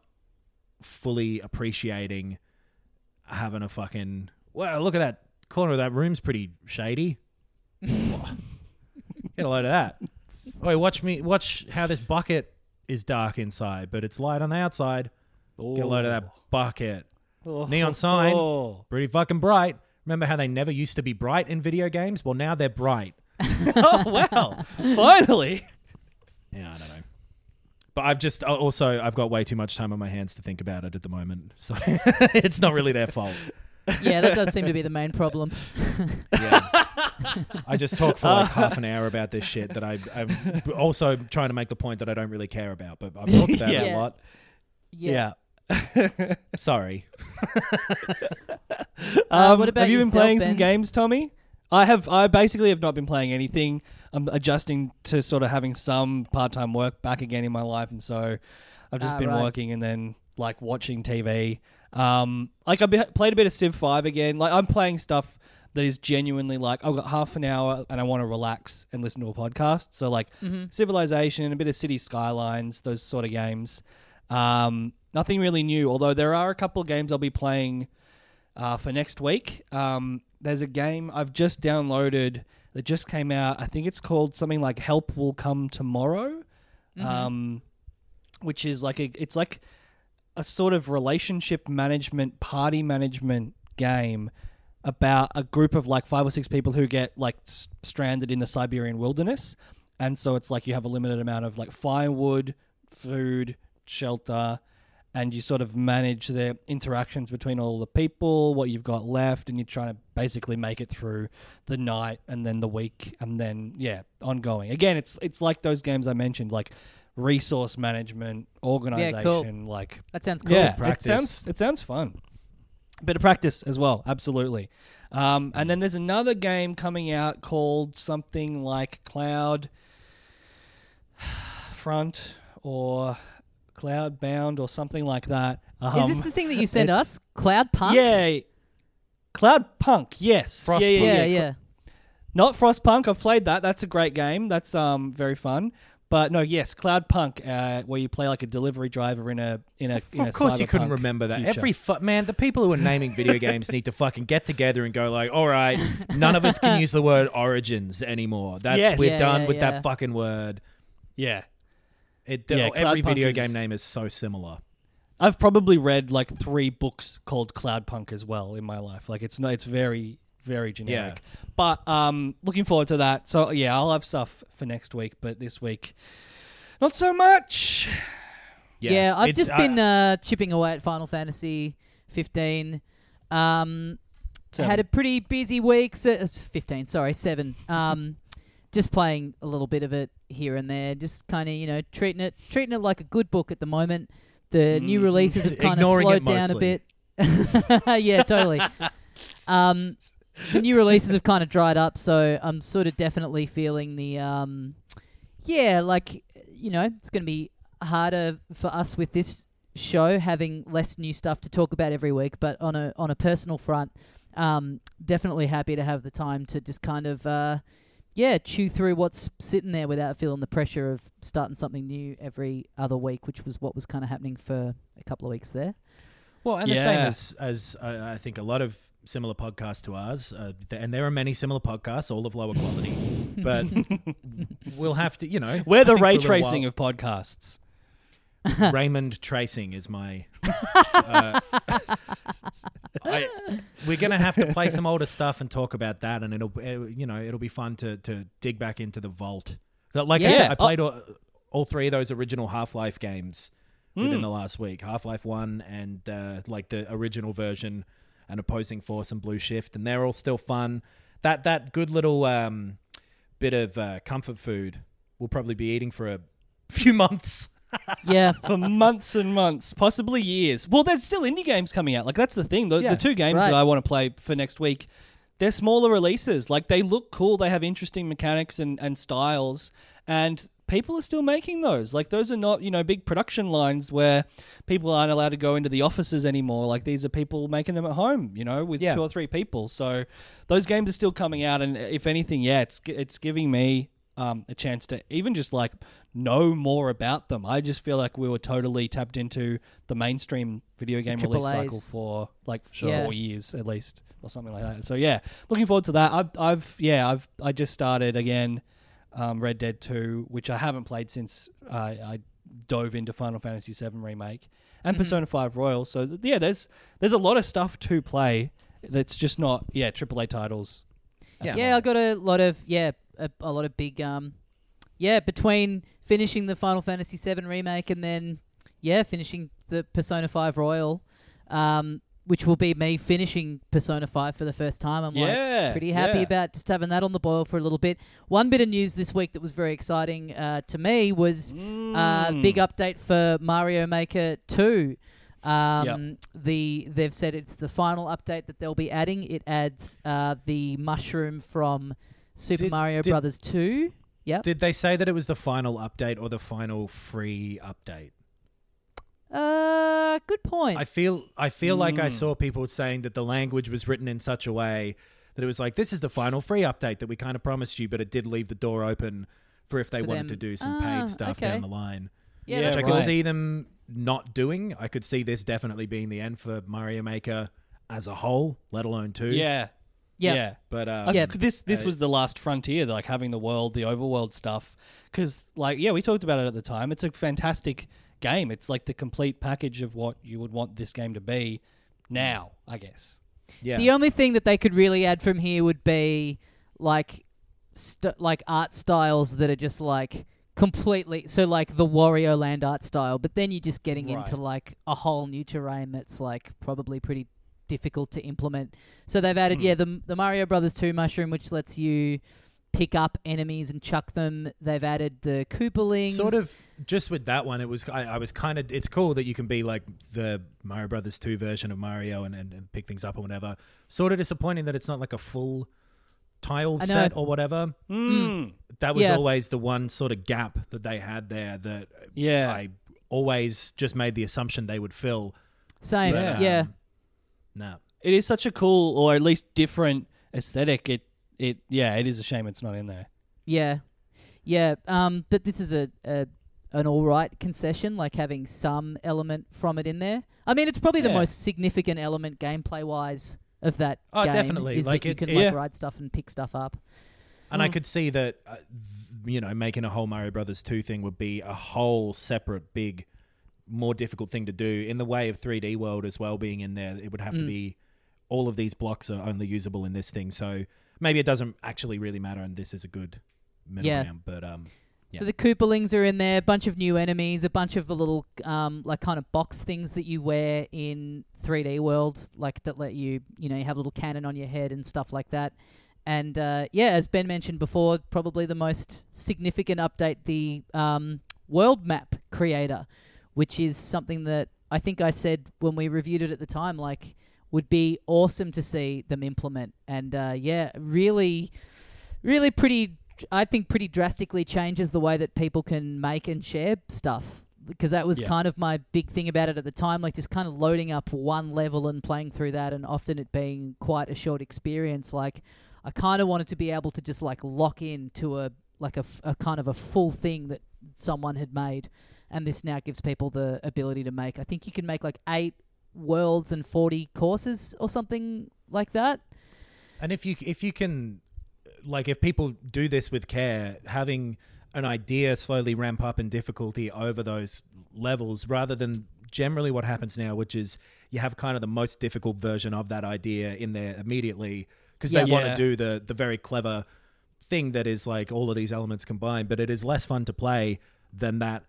fully appreciating having a fucking, wow, look at that corner of that room's pretty shady. Whoa. Get a load of that. Wait, watch me, watch how this bucket is dark inside, but it's light on the outside. Get a load of that bucket. Oh. Neon sign. Oh. Pretty fucking bright. Remember how they never used to be bright in video games? Well, now they're bright. Oh wow! Finally. Yeah, I don't know. But I've just also I've got way too much time on my hands to think about it at the moment, so it's not really their fault. Yeah, that does seem to be the main problem. Yeah. I just talk for like half an hour about this shit that I, I'm also trying to make the point that I don't really care about, but I've talked about it Yeah. a lot. Yeah. Sorry. Uh, Um, what about have you been yourself, playing some Ben? games, Tommy? I have. I basically have not been playing anything. I'm adjusting to sort of having some part-time work back again in my life, and so I've just Ah, been right. working and then like watching T V. Um, like I be- played a bit of Civ five again. Like I'm playing stuff that is genuinely like I've got half an hour and I want to relax and listen to a podcast. So like Mm-hmm. Civilization, a bit of City Skylines, those sort of games. Um, nothing really new, although there are a couple of games I'll be playing uh, for next week. Um, there's a game I've just downloaded that just came out. I think it's called something like Help Will Come Tomorrow, um, which is like a, it's like a sort of relationship management, party management game about a group of like five or six people who get like s- stranded in the Siberian wilderness. And so it's like you have a limited amount of like firewood, food, shelter, and you sort of manage the interactions between all the people, what you've got left, and you're trying to basically make it through the night and then the week and then, yeah, ongoing. Again, it's it's like those games I mentioned, like resource management, organization, like That sounds cool. yeah, Practice. it sounds it sounds fun. A bit of practice as well, absolutely. Um, and then there's another game coming out called something like Cloud Front or Cloud Bound or something like that. Um, Is this the thing that you sent it's- us? Cloud Punk? Yeah, Cloud Punk. Yes, Frostpunk. yeah, yeah, yeah, yeah. yeah. Not Frostpunk. I've played that. That's a great game. That's um very fun. But no, yes, Cloud Punk, uh, where you play like a delivery driver in a in a in a Of course you couldn't cyberpunk remember that. future. Every fu- man, the people who are naming video games need to fucking get together and go like, all right, none of us can use the word Origins anymore. That's Yes. we're Yeah, done yeah, with yeah. that fucking word. yeah. It, Yeah, every Cloudpunk video is- game name is so similar. I've probably read like three books called Cloudpunk as well in my life. Like it's no, it's very, very generic. But um, looking forward to that. So yeah, I'll have stuff for next week, but this week, not so much. Yeah, I've it's- just I- been uh, chipping away at Final Fantasy fifteen. Um, Seven. had a pretty busy week. So, uh, fifteen, sorry, seven. Um, just playing a little bit of it here and there. Just kind of, you know, treating it treating it like a good book at the moment. The new Mm. releases have kind of Ignoring it slowed down a mostly. bit. Yeah, totally. Um, the new releases have kind of dried up, so I'm sort of definitely feeling the um, yeah, like you know, it's going to be harder for us with this show, having less new stuff to talk about every week. But on a on a personal front, um, definitely happy to have the time to just kind of uh, yeah chew through what's sitting there without feeling the pressure of starting something new every other week, which was what was kind of happening for a couple of weeks there. Well, and the Yeah. same as as uh, I think a lot of similar podcasts to ours, uh, th- and there are many similar podcasts, all of lower quality, but we'll have to, you know, We're I the think for a ray little tracing while- of podcasts. Raymond Tracing is my. Uh, I, we're gonna have to play some older stuff and talk about that, and it'll, uh, you know, it'll be fun to to dig back into the vault. Like I Yeah. said, I played all, all three of those original Half-Life games within Mm. the last week: Half-Life One and uh, like the original version, and Opposing Force and Blue Shift, and they're all still fun. That that good little um, bit of uh, comfort food we'll probably be eating for a few months. Yeah. For months and months, possibly years. Well, there's still indie games coming out. Like, that's the thing. The, Yeah. the two games Right. that I want to play for next week, they're smaller releases. Like, they look cool. They have interesting mechanics and, and styles. And people are still making those. Like, those are not, you know, big production lines where people aren't allowed to go into the offices anymore. Like, these are people making them at home, you know, with Yeah. two or three people. So those games are still coming out. And if anything, yeah, it's it's giving me um, a chance to even just, like, know more about them. I just feel like we were totally tapped into the mainstream video game The release triple A's. cycle for like Sure. Yeah. four years at least, or something like that. So yeah, looking forward to that. I've, I've yeah, I've I just started again, um, Red Dead two, which I haven't played since uh, I dove into Final Fantasy seven remake and Mhm. Persona five Royal. So th- yeah, there's there's a lot of stuff to play. That's just not yeah triple A titles. at Yeah. the Yeah, I moment. got a lot of yeah, a, a lot of big um, yeah, between finishing the Final Fantasy seven remake and then yeah, finishing the Persona five Royal, um, which will be me finishing Persona five for the first time. I'm Yeah, like pretty happy yeah. about just having that on the boil for a little bit. One bit of news this week that was very exciting uh, to me was uh, Mm. big update for Mario Maker two. Um, The they've said it's the final update that they'll be adding. It adds uh, the mushroom from Super Did- Mario did- Brothers two. Yep. Did they say that it was the final update or the final free update? Uh, good point. I feel I feel like I Mm. saw people saying that the language was written in such a way that it was like, this is the final free update that we kind of promised you, but it did leave the door open for if they For wanted them. to do some Ah, paid stuff okay. down the line. yeah, Yeah, that's Which I cool. could see them not doing. I could see this definitely being the end for Mario Maker as a whole, let alone two. Yeah, Yep. yeah. But uh, I Yeah. think this this Uh, was the last frontier, like having the world, the overworld stuff. Because, like, yeah, we talked about it at the time. It's a fantastic game. It's like the complete package of what you would want this game to be now, I guess. yeah. The only thing that they could really add from here would be like st- like art styles that are just like completely so like the Wario Land art style, but then you're just getting Right. into like a whole new terrain that's like probably pretty difficult to implement. So they've added Hmm. yeah the the Mario Brothers two mushroom, which lets you pick up enemies and chuck them. They've added the Koopalings. Sort of just with that one, it was I, I was kind of it's cool that you can be like the Mario Brothers two version of Mario and, and, and pick things up or whatever. Sort of disappointing that it's not like a full tile I know. set or whatever. Mm. That was Yeah. always the one sort of gap that they had there that Yeah. I always just made the assumption they would fill. Same. Yeah. Yeah. Um, nah. It is such a cool, or at least different aesthetic. It, it, yeah, it is a shame it's not in there. Yeah, yeah. Um, but this is a, a an all right concession, like having some element from it in there. I mean, it's probably the Yeah. most significant element gameplay wise of that Oh, game. definitely. Is Like that you it- can it- like Yeah. ride stuff and pick stuff up. And Mm. I could see that, uh, th- you know, making a whole Mario Brothers two thing would be a whole separate, big, more difficult thing to do in the way of three D World as well being in there. It would have to Mm. be all of these blocks are only usable in this thing. So maybe it doesn't actually really matter, and this is a good middle Yeah. ground. But um, So Yeah. the Koopalings are in there, a bunch of new enemies, a bunch of the little um, like kind of box things that you wear in three D World, like that let you, you know, you have a little cannon on your head and stuff like that. And uh, yeah, as Ben mentioned before, probably the most significant update, the um, world map creator, which is something that I think I said when we reviewed it at the time, like would be awesome to see them implement. And uh, yeah, really, really pretty, I think pretty drastically changes the way that people can make and share stuff because that was Yeah. kind of my big thing about it at the time, like just kind of loading up one level and playing through that, and often it being quite a short experience. Like I kind of wanted to be able to just like lock in to a like a, f- a kind of a full thing that someone had made, and this now gives people the ability to make. I think you can make like eight worlds and forty courses or something like that. And if you if you can, like, if people do this with care, having an idea slowly ramp up in difficulty over those levels, rather than generally what happens now, which is you have kind of the most difficult version of that idea in there immediately because Yeah. they want Yeah. to do the the very clever thing that is like all of these elements combined. But it is less fun to play than that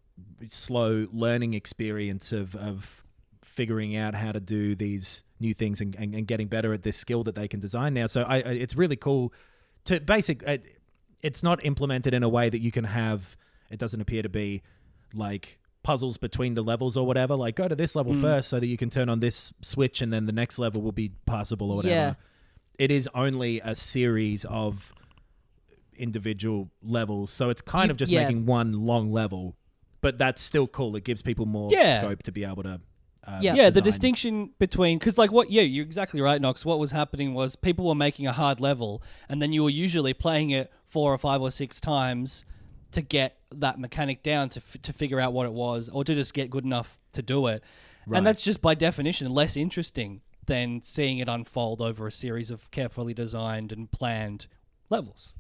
slow learning experience of of figuring out how to do these new things and, and, and getting better at this skill that they can design now. So I, I it's really cool to basic. Uh, it's not implemented in a way that you can have. It doesn't appear to be like puzzles between the levels or whatever. Like go to this level Mm. first so that you can turn on this switch and then the next level will be passable or whatever. Yeah. It is only a series of individual levels, so it's kind You- of just yeah. making one long level. But that's still cool. It gives people more Yeah. scope to be able to. Uh, Yeah. Yeah, the design. distinction between because like what yeah you're exactly right, Knox. What was happening was people were making a hard level, and then you were usually playing it four or five or six times to get that mechanic down to f- to figure out what it was, or to just get good enough to do it. Right. And that's just by definition less interesting than seeing it unfold over a series of carefully designed and planned levels.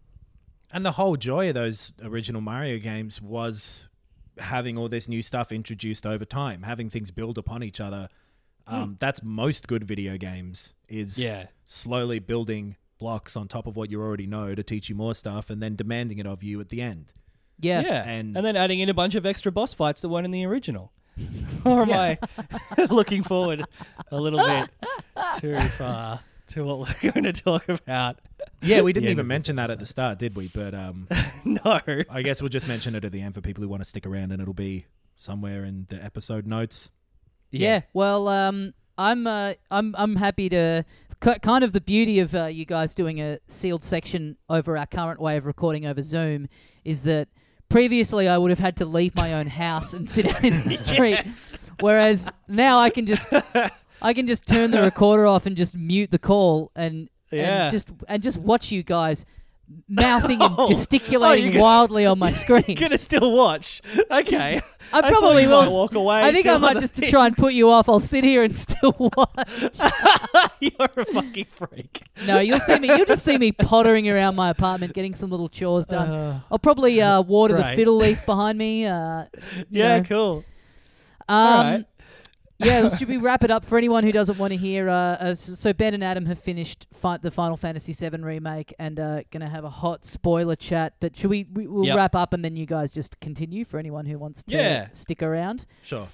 And the whole joy of those original Mario games was having all this new stuff introduced over time, having things build upon each other. Um, That's most good video games is Yeah. slowly building blocks on top of what you already know to teach you more stuff and then demanding it of you at the end. Yeah. Yeah, And- and, then adding in a bunch of extra boss fights that weren't in the original. Or am I looking forward a little bit too far to what we're going to talk about? Yeah, we didn't The end even of this mention that at episode. the start, did we? But um, No. I guess we'll just mention it at the end for people who want to stick around, and it'll be somewhere in the episode notes. Yeah. Well, um, I'm uh, I'm I'm happy to. k- Kind of the beauty of uh, you guys doing a sealed section over our current way of recording over Zoom is that previously I would have had to leave my own house and sit out in the street, Yes. whereas now I can just I can just turn the recorder off and just mute the call and, Yeah. and just and just watch you guys mouthing and Oh. gesticulating Oh, you- wildly on my screen. You're gonna still watch? Okay. I thought probably you will. might walk away. I think do I might other just to try and put things. you off. I'll sit here and still watch. You're a fucking freak. No, you'll see me. You'll just see me pottering around my apartment, getting some little chores done. Uh, I'll probably uh, water the great. fiddle leaf behind me. Uh, you yeah, know. cool. Um, Alright. Yeah, should we wrap it up for anyone who doesn't want to hear? Uh, uh, so Ben and Adam have finished fi- the Final Fantasy seven remake and uh, going to have a hot spoiler chat. But should we? we we'll Yep. wrap up and then you guys just continue for anyone who wants to Yeah. stick around. Sure.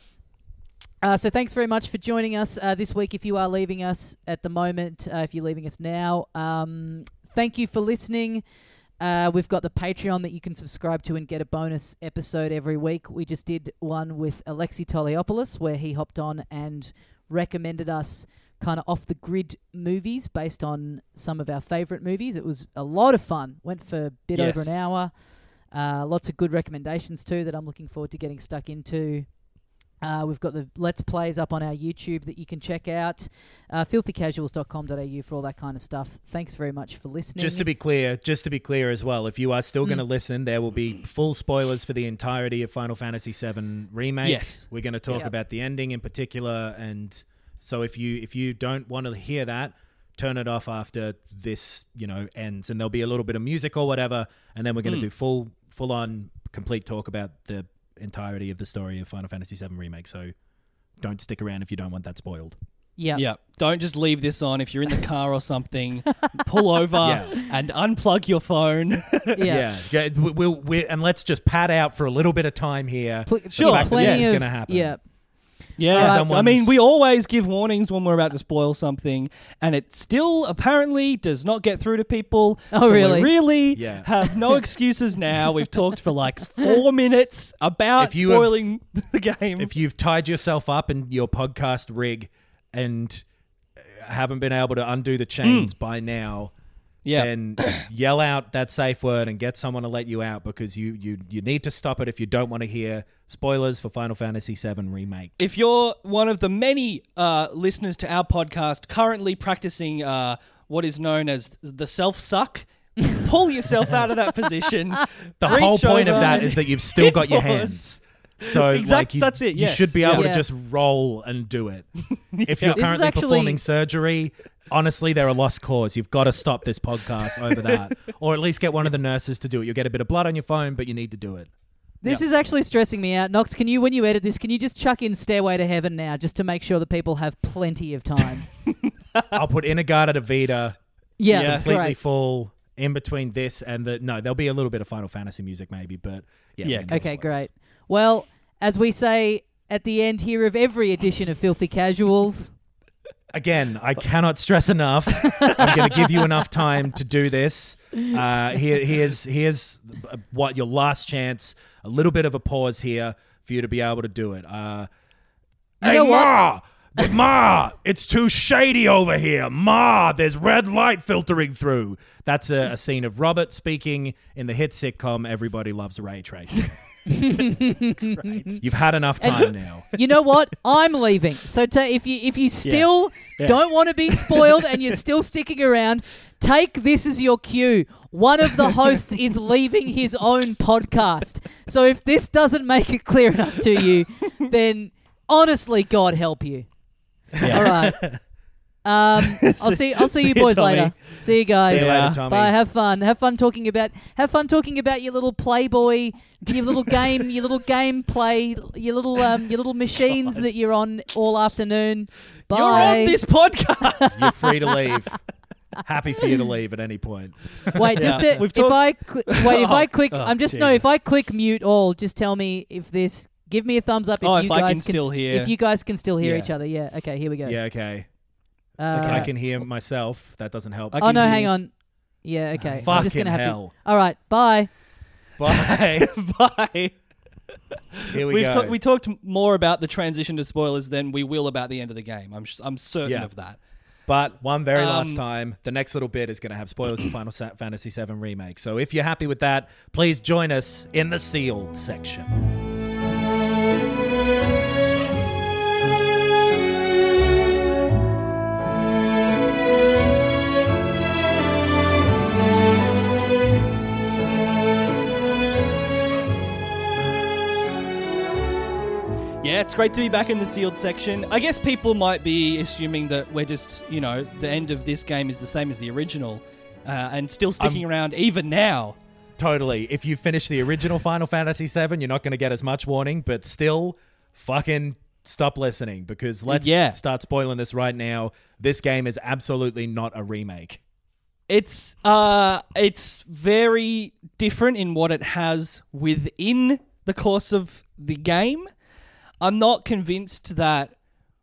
Uh, so thanks very much for joining us uh, this week. If you are leaving us at the moment, uh, if you're leaving us now, um, thank you for listening. Uh, we've got the Patreon that you can subscribe to and get a bonus episode every week. We just did one with Alexi Toliopoulos where he hopped on and recommended us kind of off the grid movies based on some of our favorite movies. It was a lot of fun. Went for a bit over an Yes. hour. Uh, lots of good recommendations too that I'm looking forward to getting stuck into. Uh, we've got the Let's Plays up on our YouTube that you can check out. Uh, filthy casuals dot com dot a u for all that kind of stuff. Thanks very much for listening. Just to be clear, just to be clear as well, if you are still going to Mm. listen, there will be full spoilers for the entirety of Final Fantasy seven Remake. Yes. We're going to talk Yep. about the ending in particular, and so if you if you don't want to hear that, turn it off after this, you know, ends, and there'll be a little bit of music or whatever, and then we're going to Mm. do full full on complete talk about the entirety of the story of Final Fantasy seven Remake. So don't stick around if you don't want that spoiled. yeah. Yeah. Don't just leave this on if you're in the car or something. Pull over Yeah. and unplug your phone. Yeah. yeah. we- We'll, we and let's just pad out for a little bit of time here. Pl- Sure. The fact that plenty this is of going to happen. yeah. Yeah, If I someone's- mean, we always give warnings when we're about to spoil something, and it still apparently does not get through to people. Oh, so really? We really Yeah. have no excuses now. We've talked for like four minutes about If you have- spoiling the game. If you've tied yourself up in your podcast rig and haven't been able to undo the chains by now, Yeah. then yell out that safe word and get someone to let you out, because you you you need to stop it if you don't want to hear spoilers for Final Fantasy seven Remake. If you're one of the many uh, listeners to our podcast currently practicing uh, what is known as the self-suck, pull yourself out of that position. The reach whole point of over that and is that you've still got your pause. hands. So Exact- like you, that's it, you yes, should be able yeah. to just roll and do it. If you're This is currently actually- performing surgery, honestly, they're a lost cause. You've got to stop this podcast over that. Or at least get one of the nurses to do it. You'll get a bit of blood on your phone, but you need to do it. This is actually stressing me out. Nox, can you, when you edit this, can you just chuck in Stairway to Heaven now, just to make sure that people have plenty of time? I'll put Inagata to Vita Yeah, Yeah. completely great. full in between this and the... No, there'll be a little bit of Final Fantasy music maybe, but yeah. we Yeah. can do Okay, spoilers. great. Well, as we say at the end here of every edition of Filthy Casuals, Again, I cannot stress enough. I'm going to give you enough time to do this. Uh, here, here's here's what your last chance. A little bit of a pause here for you to be able to do it. Uh, You hey, know what? Ma! Ma! It's too shady over here. Ma! There's red light filtering through. That's a, a scene of Robert speaking in the hit sitcom Everybody Loves Ray Tracing. You've had enough time now. you know what? I'm leaving. So to, if you if you still Yeah. don't want to be spoiled and you're still sticking around, take this as your cue. One of the hosts is leaving his own podcast. So if this doesn't make it clear enough to you, then honestly, God help you. All right. Um, I'll see. I'll see, See you you, boys Tommy. later. See you guys. See you Yeah. later, Tommy. Bye. Have fun. Have fun talking about. Have fun talking about your little Playboy, your little game, your little game play, your little um, your little machines that you're on all afternoon. Bye. You're on this podcast. You're free to leave. Happy for you to leave at any point. Wait, just Yeah. to, We've if talked- I cl- wait, if I click, Oh, I'm just no. If Jesus. I click mute all, just tell me if this. Give me a thumbs up if Oh, you if I guys can still s- hear. If you guys can still hear Yeah. each other, yeah. Okay, here we go. Yeah, okay. Uh, I can hear myself. That doesn't help. I Oh can no, use- hang on. Yeah, okay. I'm just Fucking gonna have hell. to. All right, bye. Bye. Bye. Here we We've go. ta- we talked more about the transition to spoilers than we will about the end of the game. I'm s- I'm certain Yeah. of that. But one very last Um, time, the next little bit is going to have spoilers for Final Sa- Fantasy seven Remake. So if you're happy with that, please join us in the sealed section. Yeah, it's great to be back in the sealed section. I guess people might be assuming that we're just, you know, the end of this game is the same as the original, uh, and still sticking around even now. Totally. If you finish the original Final Fantasy seven, you're not going to get as much warning, but still fucking stop listening, because let's Yeah. start spoiling this right now. This game is absolutely not a remake. It's uh, it's very different in what it has within the course of the game. I'm not convinced that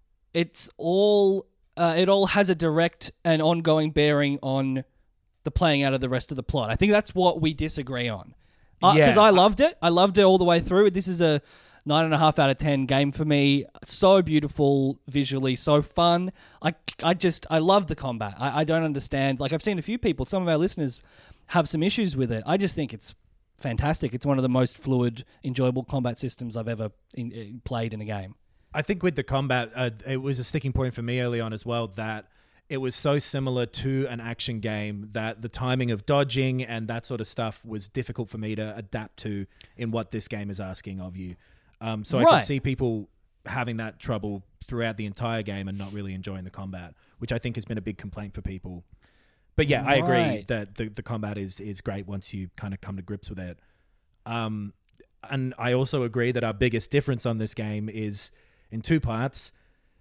it's all uh, it all has a direct and ongoing bearing on the playing out of the rest of the plot. I think that's what we disagree on. Because Yeah. I loved it. I loved it all the way through. This is a nine and a half out of ten game for me. So beautiful visually, so fun. I, I just, I love the combat. I, I don't understand. Like, I've seen a few people, some of our listeners have some issues with it. I just think it's fantastic. It's one of the most fluid, enjoyable combat systems I've ever in, in, played in a game. I think with the combat, uh, it was a sticking point for me early on as well, that it was so similar to an action game that the timing of dodging and that sort of stuff was difficult for me to adapt to in what this game is asking of you. Um, so I Right. can see people having that trouble throughout the entire game and not really enjoying the combat, which I think has been a big complaint for people. But yeah, I agree Right. that the, the combat is is great once you kind of come to grips with it. Um, and I also agree that our biggest difference on this game is in two parts: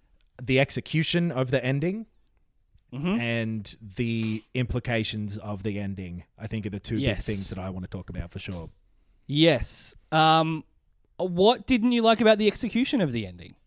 the execution of the ending Mm-hmm. and the implications of the ending. I think are the two Yes. big things that I want to talk about for sure. Yes. Um, what didn't you like about the execution of the ending?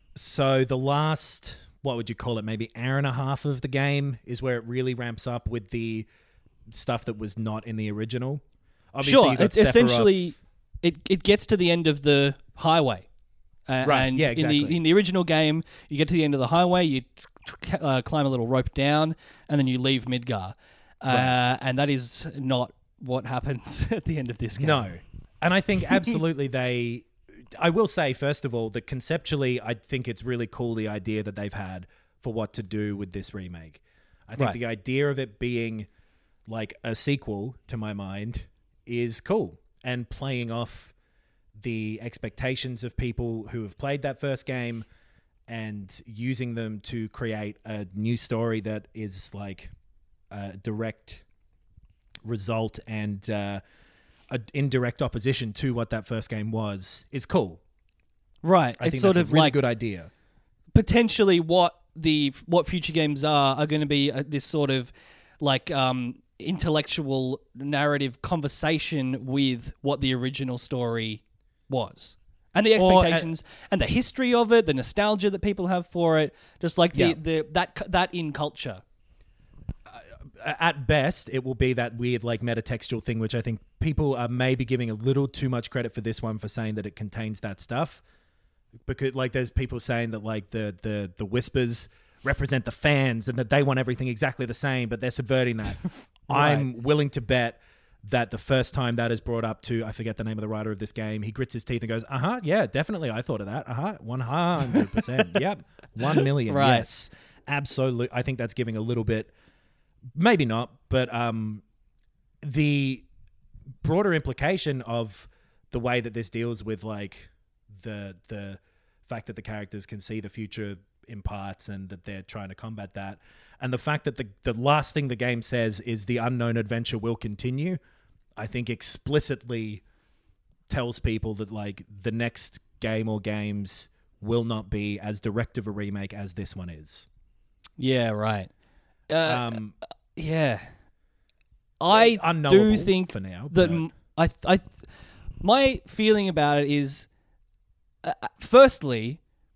So the last, what would you call it, maybe hour and a half of the game is where it really ramps up with the stuff that was not in the original. Obviously, sure, you got it's Sephiroth- essentially it, it gets to the end of the highway. Uh, Right, And yeah, in exactly. the in the original game, you get to the end of the highway, you uh, climb a little rope down, and then you leave Midgar. uh, and that is not what happens at the end of this game. No. And I think absolutely they... I will say, first of all, that conceptually, I think it's really cool, the idea that they've had for what to do with this remake. I think Right. the idea of it being like a sequel, to my mind, is cool. And playing off the expectations of people who have played that first game and using them to create a new story that is like a direct result and... Uh, a indirect opposition to what that first game was is cool. Right. I it's think sort that's of a really like good idea. potentially what the what future games are are going to be uh, this sort of like um, intellectual narrative conversation with what the original story was. And the Or, uh, expectations and the history of it, the nostalgia that people have for it, just like the, Yeah. the that that in culture. At best, it will be that weird like metatextual thing, which I think people are maybe giving a little too much credit for this one for saying that it contains that stuff. Because like there's people saying that like the the the whispers represent the fans and that they want everything exactly the same, but they're subverting that. Right. I'm willing to bet that the first time that is brought up to, I forget the name of the writer of this game, he grits his teeth and goes, uh-huh, yeah, definitely, I thought of that. Uh-huh, one hundred percent. Yep, one million, Right. yes. Absolutely. I think that's giving a little bit... Maybe not, but um, the broader implication of the way that this deals with like the the fact that the characters can see the future in parts and that they're trying to combat that, and the fact that the, the last thing the game says is the unknown adventure will continue, I think explicitly tells people that like the next game or games will not be as direct of a remake as this one is. Yeah, right. Uh, Um, yeah, I do unknowable think for now, that but- m- I, I, my feeling about it is, uh, firstly,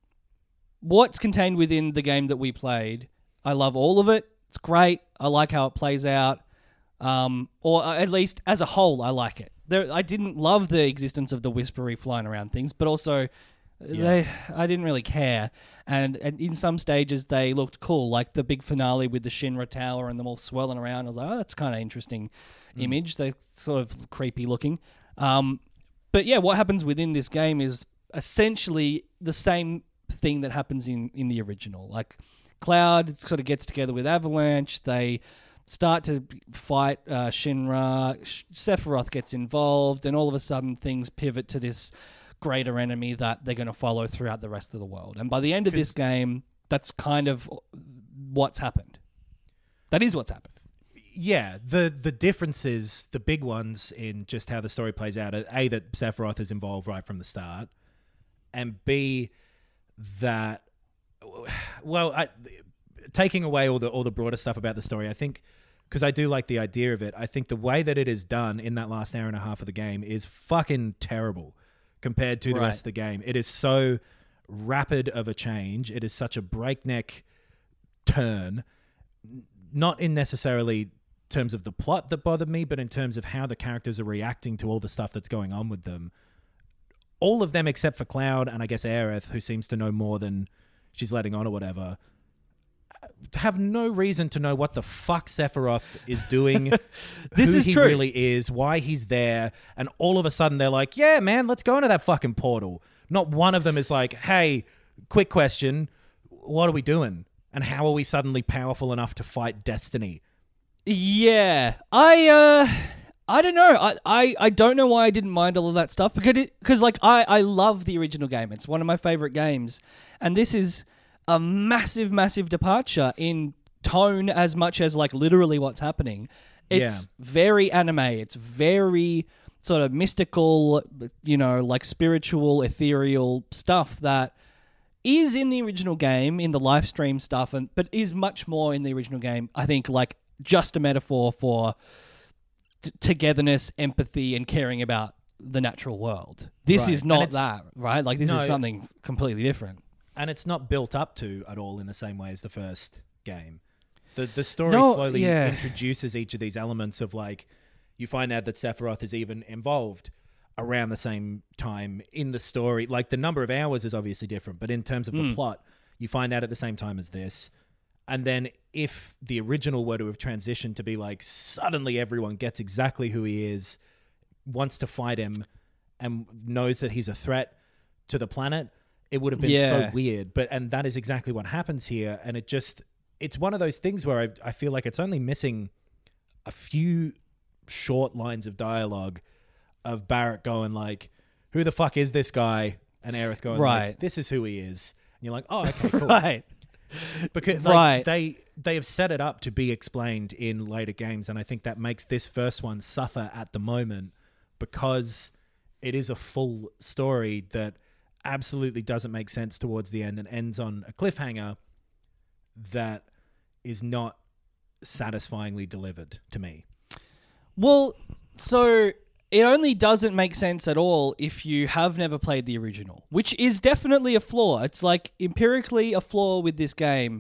what's contained within the game that we played. I love all of it. It's great. I like how it plays out, um, or at least as a whole, I like it. There, I didn't love the existence of the whispery flying around things, but also. They, I didn't really care, and, and in some stages they looked cool, like the big finale with the Shinra Tower and them all swirling around. I was like, oh, that's kind of interesting image. They're sort of creepy looking, um, but yeah, what happens within this game is essentially the same thing that happens in in the original. Like Cloud sort of gets together with Avalanche, they start to fight uh, Shinra, Sephiroth gets involved, and all of a sudden things pivot to this greater enemy that they're going to follow throughout the rest of the world. And by the end of this game, that's kind of what's happened. That is what's happened. Yeah, the the differences, the big ones in just how the story plays out, are A, that Sephiroth is involved right from the start, and B, that, well, I, taking away all the all the broader stuff about the story, I think, because I do like the idea of it, I think the way that it is done in that last hour and a half of the game is fucking terrible compared to the Right. rest of the game. It is so rapid of a change. It is such a breakneck turn, not in necessarily terms of the plot that bothered me, but in terms of how the characters are reacting to all the stuff that's going on with them. All of them except for Cloud and I guess Aerith, who seems to know more than she's letting on or whatever, have no reason to know what the fuck Sephiroth is doing, This who is he true. really is, why he's there, and all of a sudden they're like, yeah, man, let's go into that fucking portal. Not one of them is like, hey, quick question, what are we doing? And how are we suddenly powerful enough to fight Destiny? Yeah. I, uh... I don't know. I, I, I don't know why I didn't mind all of that stuff because it because like I, I love the original game. It's one of my favorite games, and this is a massive, massive departure in tone as much as like literally what's happening. It's Yeah. very anime. It's very sort of mystical, you know, like spiritual, ethereal stuff that is in the original game, in the live stream stuff, and but is much more in the original game. I think like just a metaphor for t- togetherness, empathy, and caring about the natural world. This Right. is And not it's- that, right? Like this No. is something completely different. And it's not built up to at all in the same way as the first game. The the story No, slowly yeah. introduces each of these elements of like, you find out that Sephiroth is even involved around the same time in the story. Like the number of hours is obviously different, but in terms of the Mm. plot, you find out at the same time as this. And then if the original were to have transitioned to be like suddenly everyone gets exactly who he is, wants to fight him, and knows that he's a threat to the planet, it would have been Yeah. so weird. But and that is exactly what happens here. And it just it's one of those things where I, I feel like it's only missing a few short lines of dialogue of Barrett going like, who the fuck is this guy? And Aerith going Right. like, this is who he is. And you're like, oh, okay, cool. Right. Because like, Right. they they have set it up to be explained in later games, and I think that makes this first one suffer at the moment because it is a full story that absolutely doesn't make sense towards the end and ends on a cliffhanger that is not satisfyingly delivered to me. Well, so it only doesn't make sense at all if you have never played the original, which is definitely a flaw. It's like empirically a flaw with this game.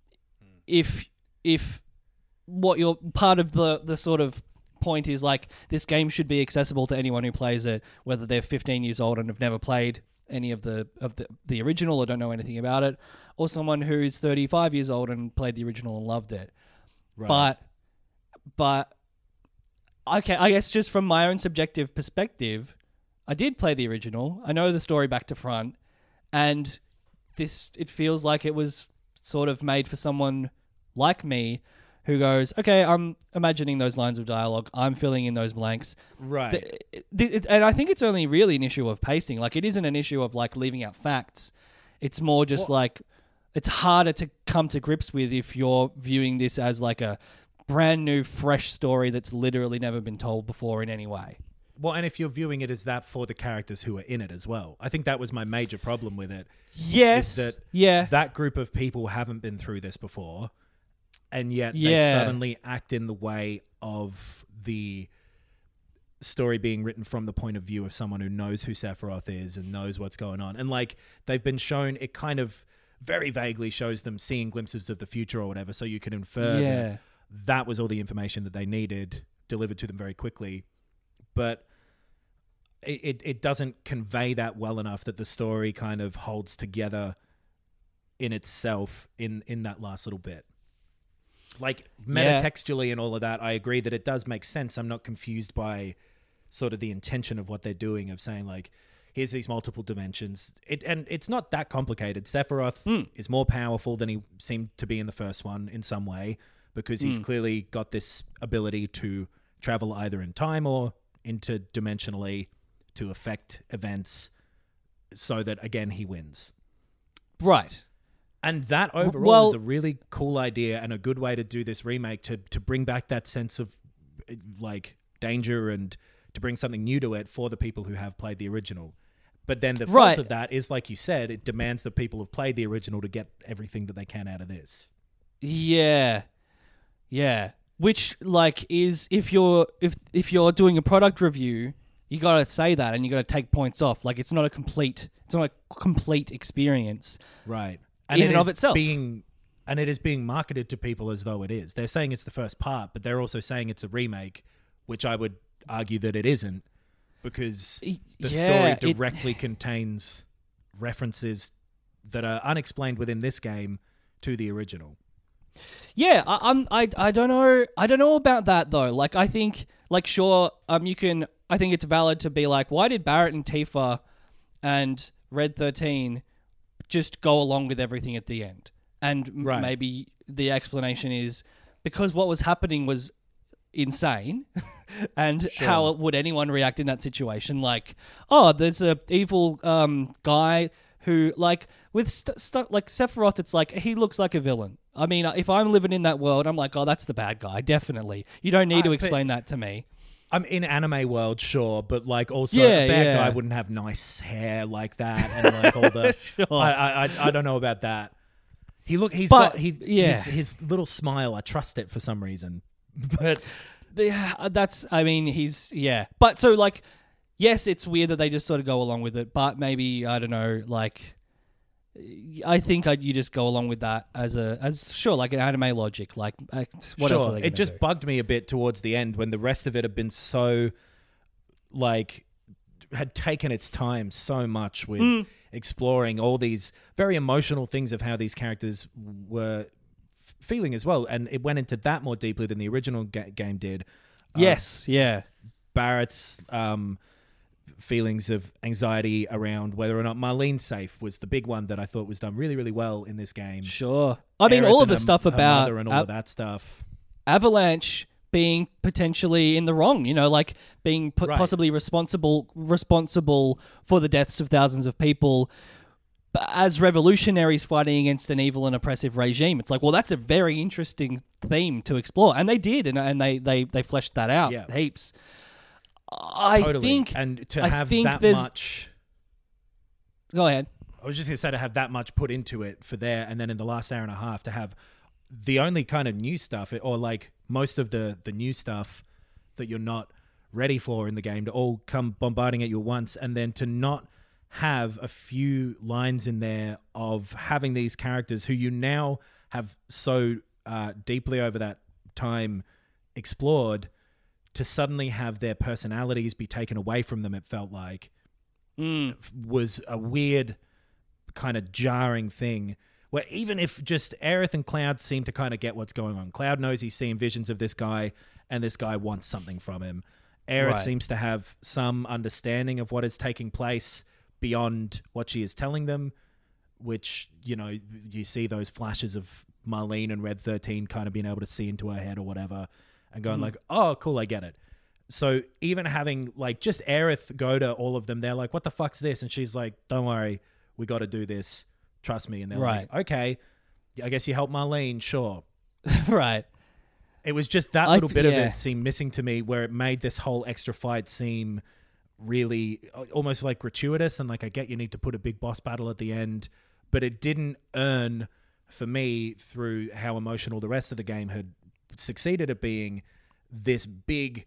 If if what your part of the the sort of point is like this game should be accessible to anyone who plays it, whether they're fifteen years old and have never played any of the of the, the original or don't know anything about it, or someone who's thirty-five years old and played the original and loved it. Right. But but okay, I guess just from my own subjective perspective, I did play the original. I know the story back to front, and this it feels like it was sort of made for someone like me who goes, okay, I'm imagining those lines of dialogue, I'm filling in those blanks. Right. The- the- it- and I think it's only really an issue of pacing. Like, it isn't an issue of like leaving out facts. It's more just Well- like it's harder to come to grips with if you're viewing this as like a brand new, fresh story that's literally never been told before in any way. Well, and if you're viewing it as that for the characters who are in it as well. I think that was my major problem with it. Yes. Is that yeah. that group of people haven't been through this before, and yet Yeah. they suddenly act in the way of the story being written from the point of view of someone who knows who Sephiroth is and knows what's going on. And like they've been shown, it kind of very vaguely shows them seeing glimpses of the future or whatever, so you can infer Yeah. that that was all the information that they needed delivered to them very quickly. But it, it, it doesn't convey that well enough that the story kind of holds together in itself in, in that last little bit. Like Yeah. metatextually and all of that, I agree that it does make sense. I'm not confused by sort of the intention of what they're doing of saying like, here's these multiple dimensions. It and it's not that complicated. Sephiroth Mm. is more powerful than he seemed to be in the first one in some way because he's Mm. clearly got this ability to travel either in time or interdimensionally to affect events so that, again, he wins. Right. And that overall well- is a really cool idea and a good way to do this remake to to bring back that sense of like danger and to bring something new to it for the people who have played the original. But then the fault Right. of that is, like you said, it demands that people have played the original to get everything that they can out of this. Yeah. Yeah. Which like is if you're if if you're doing a product review, you got to say that and you got to take points off. Like it's not a complete it's not a complete experience. Right. In it and of is itself. being and it is being marketed to people as though it is. They're saying it's the first part, but they're also saying it's a remake, which I would argue that it isn't, because Y- the yeah, story it- directly contains references that are unexplained within this game to the original. Yeah, I, I'm. I. I don't know. I don't know about that though. Like, I think, like, sure, um, you can. I think it's valid to be like, why did Barrett and Tifa and Red thirteen just go along with everything at the end? And m- Right. maybe the explanation is because what was happening was insane, and Sure. how would anyone react in that situation? Like, oh, there's a evil um guy who, like, with st- st- like Sephiroth, it's like he looks like a villain. I mean, if I'm living in that world, I'm like, oh, that's the bad guy, definitely. You don't need Uh, to but- explain that to me. I'm in anime world, sure, but like also Yeah, a bad yeah. guy wouldn't have nice hair like that, and like all the. Sure. I, I I I don't know about that. He look he's But, got he yeah. his, his little smile. I trust it for some reason, but Yeah, that's. I mean, he's yeah. But so like, yes, it's weird that they just sort of go along with it. But maybe I don't know. Like, I think I'd, you just go along with that as a as sure like an anime logic. Like, uh, what sure, else are they? it gonna just do? bugged me a bit towards the end when the rest of it had been so like had taken its time so much with Mm. exploring all these very emotional things of how these characters were f- feeling as well, and it went into that more deeply than the original ga- game did. Uh, Yes, yeah. Barrett's um, feelings of anxiety around whether or not Marlene's safe was the big one that I thought was done really, really well in this game. Sure. I mean, Aerith all of and the her- stuff her about mother and all Av- of that stuff. Avalanche being potentially in the wrong, you know, like being po- Right. possibly responsible responsible for the deaths of thousands of people b- as revolutionaries fighting against an evil and oppressive regime. It's like, well, that's a very interesting theme to explore, and they did, and, and they, they they fleshed that out Yeah. heaps. I Totally. think, and to I have think that there's- much. Go ahead. I was just going to say to have that much put into it for there, and then in the last hour and a half to have the only kind of new stuff, or like most of the the new stuff that you're not ready for in the game, to all come bombarding at you at once, and then to not have a few lines in there of having these characters who you now have so uh, deeply over that time explored, to suddenly have their personalities be taken away from them. It felt like Mm. was a weird kind of jarring thing, where even if just Aerith and Cloud seem to kind of get what's going on. Cloud knows he's seeing visions of this guy, and this guy wants something from him. Aerith Right. seems to have some understanding of what is taking place beyond what she is telling them, which, you know, you see those flashes of Marlene and Red thirteen kind of being able to see into her head or whatever, and going Mhm. like, oh, cool, I get it. So even having like just Aerith go to all of them, they're like, what the fuck's this? And she's like, don't worry, we got to do this. Trust me. And they're Right. like, okay, I guess you help Marlene. Sure. Right. It was just that I little th- bit of yeah. it seemed missing to me, where it made this whole extra fight seem really uh, almost like gratuitous. And like, I get you need to put a big boss battle at the end, but it didn't earn for me, through how emotional the rest of the game had succeeded at being, this big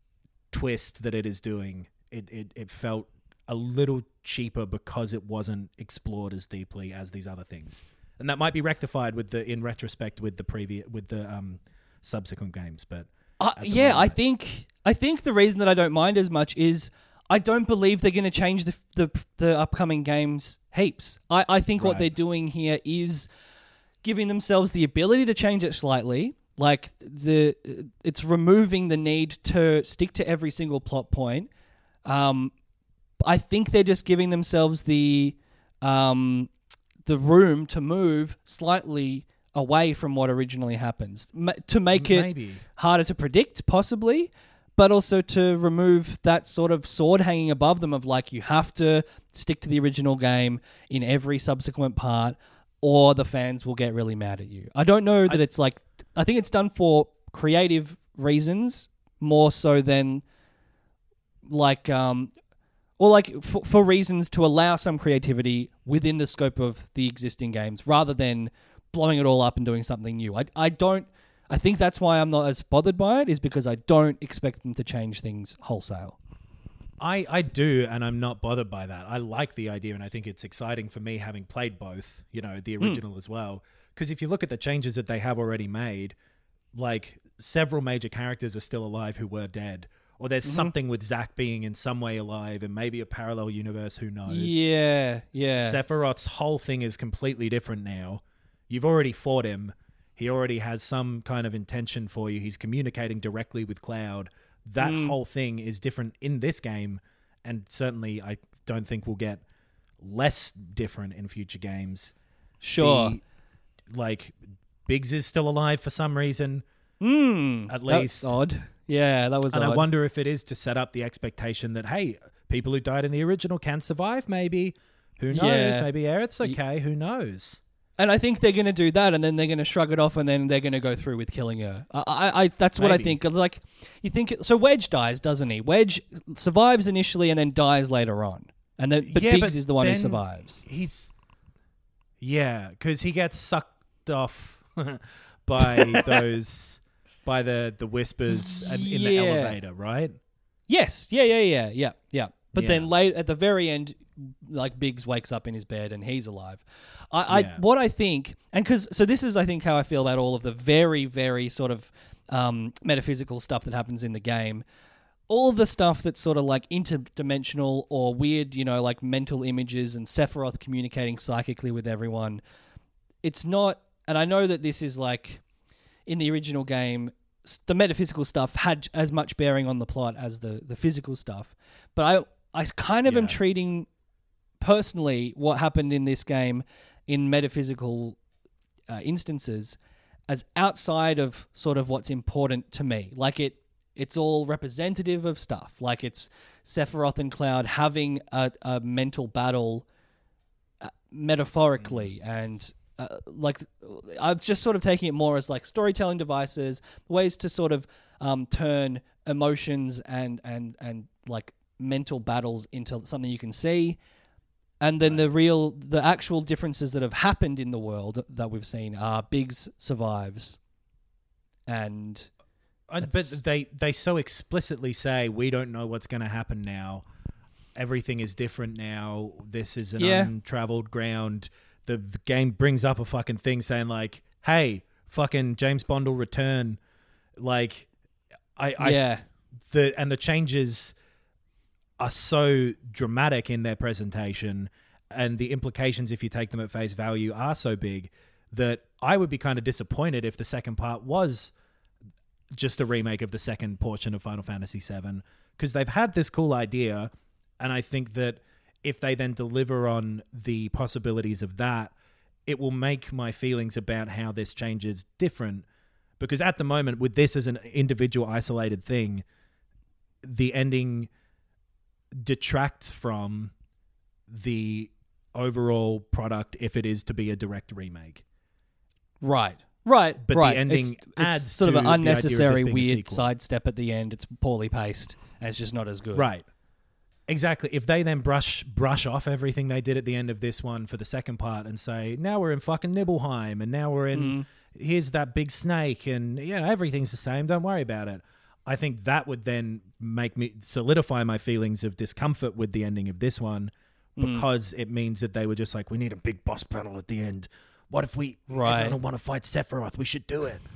twist that it is doing. It, it it felt a little cheaper because it wasn't explored as deeply as these other things, and that might be rectified with the in retrospect with the previous with the um subsequent games. But Uh, at the yeah, I moment- think I think the reason that I don't mind as much is I don't believe they're going to change the, the the upcoming games heaps. I, I think what Right. they're doing here is giving themselves the ability to change it slightly. Like the it's removing the need to stick to every single plot point. Um, I think they're just giving themselves the um, the room to move slightly away from what originally happens, Ma- to make it maybe harder to predict, possibly, but also to remove that sort of sword hanging above them of like, you have to stick to the original game in every subsequent part, or the fans will get really mad at you. I don't know that it's like, I think it's done for creative reasons more so than like, um, or like for, for reasons to allow some creativity within the scope of the existing games rather than blowing it all up and doing something new. I, I don't, I think that's why I'm not as bothered by it, is because I don't expect them to change things wholesale. I, I do, and I'm not bothered by that. I like the idea, and I think it's exciting for me, having played both, you know, the original as well. Because if you look at the changes that they have already made, like several major characters are still alive who were dead. Or there's something with Zack being in some way alive, and maybe a parallel universe, who knows. Yeah, yeah. Sephiroth's whole thing is completely different now. You've already fought him. He already has some kind of intention for you. He's communicating directly with Cloud. That whole thing is different in this game, and certainly I don't think we'll get less different in future games. Sure. The, like, Biggs is still alive for some reason, Mm, at that's least. odd. Yeah, that was And odd. I wonder if it is to set up the expectation that, hey, people who died in the original can survive, maybe. Who knows? Yeah. Maybe Aerith's okay. Who knows? And I think they're going to do that, and then they're going to shrug it off, and then they're going to go through with killing her. I, I, I that's what I Maybe. think. It's like, you think so. Wedge dies, doesn't he? Wedge survives initially and then dies later on, and then but Yeah, Biggs but is the one who then survives. He's... Yeah, because he gets sucked off by those... by the, the whispers and in the Yeah. elevator, right? Yes, yeah, yeah, yeah, yeah, yeah. But Yeah. then late at the very end, like Biggs wakes up in his bed and he's alive. I, Yeah. I what I think, and because so this is I think how I feel about all of the very very sort of um, metaphysical stuff that happens in the game. All of the stuff that's sort of like interdimensional or weird, you know, like mental images and Sephiroth communicating psychically with everyone. It's not and I know that this is like in the original game, s- the metaphysical stuff had as much bearing on the plot as the the physical stuff. But I I kind of Yeah. am treating personally what happened in this game in metaphysical uh, instances as outside of sort of what's important to me. Like it, it's all representative of stuff. Like it's Sephiroth and Cloud having a, a mental battle uh, metaphorically, and uh, like I'm just sort of taking it more as like storytelling devices, ways to sort of um, turn emotions and and and like mental battles into something you can see. And then the real, the actual differences that have happened in the world that we've seen are Biggs survives, and Uh, but That's- they they so explicitly say we don't know what's going to happen now. Everything is different now. This is an Yeah. untraveled ground. The, the game brings up a fucking thing saying like, "Hey, fucking James Bond will return." Like, I, I yeah, the and the changes are so dramatic in their presentation, and the implications, if you take them at face value, are so big that I would be kind of disappointed if the second part was just a remake of the second portion of Final Fantasy seven, because they've had this cool idea, and I think that if they then deliver on the possibilities of that, it will make my feelings about how this changes different. Because at the moment, with this as an individual isolated thing, the ending detracts from the overall product if it is to be a direct remake. right, right, But the right. ending it's, it's adds sort to of the an idea of this unnecessary being a weird sequel. sidestep at the end. It's poorly paced, and it's just not as good. Right. Exactly. If they then brush brush off everything they did at the end of this one for the second part and say, now we're in fucking Nibelheim and now we're in, Mm. here's that big snake and, you know, everything's the same, don't worry about it. I think that would then make me solidify my feelings of discomfort with the ending of this one, because it means that they were just like, we need a big boss battle at the end. What if we Right. don't want to fight Sephiroth? We should do it.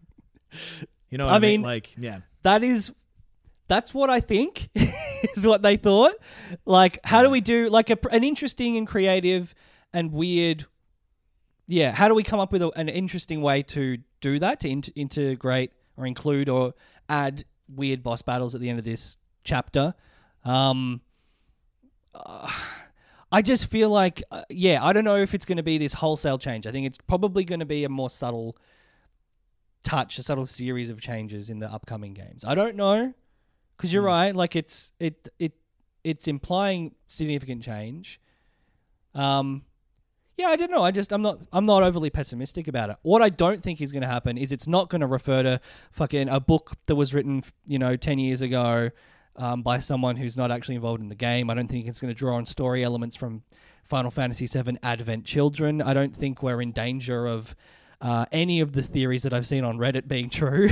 You know what I I mean? mean- Like, yeah. That is, that's what I think is what they thought. Like, how do we do like a, an interesting and creative and weird? Yeah, how do we come up with a, an interesting way to do that, to in, integrate or include or add weird boss battles at the end of this chapter? Um, uh, I just feel like, uh, yeah, I don't know if it's going to be this wholesale change. I think it's probably going to be a more subtle touch, a subtle series of changes in the upcoming games. I don't know, because you're right. Like it's it it it's implying significant change. Um, yeah, I don't know. I just I'm not I'm not overly pessimistic about it. What I don't think is going to happen is it's not going to refer to fucking a book that was written, you know, ten years ago um, by someone who's not actually involved in the game. I don't think it's going to draw on story elements from Final Fantasy seven Advent Children. I don't think we're in danger of uh, any of the theories that I've seen on Reddit being true.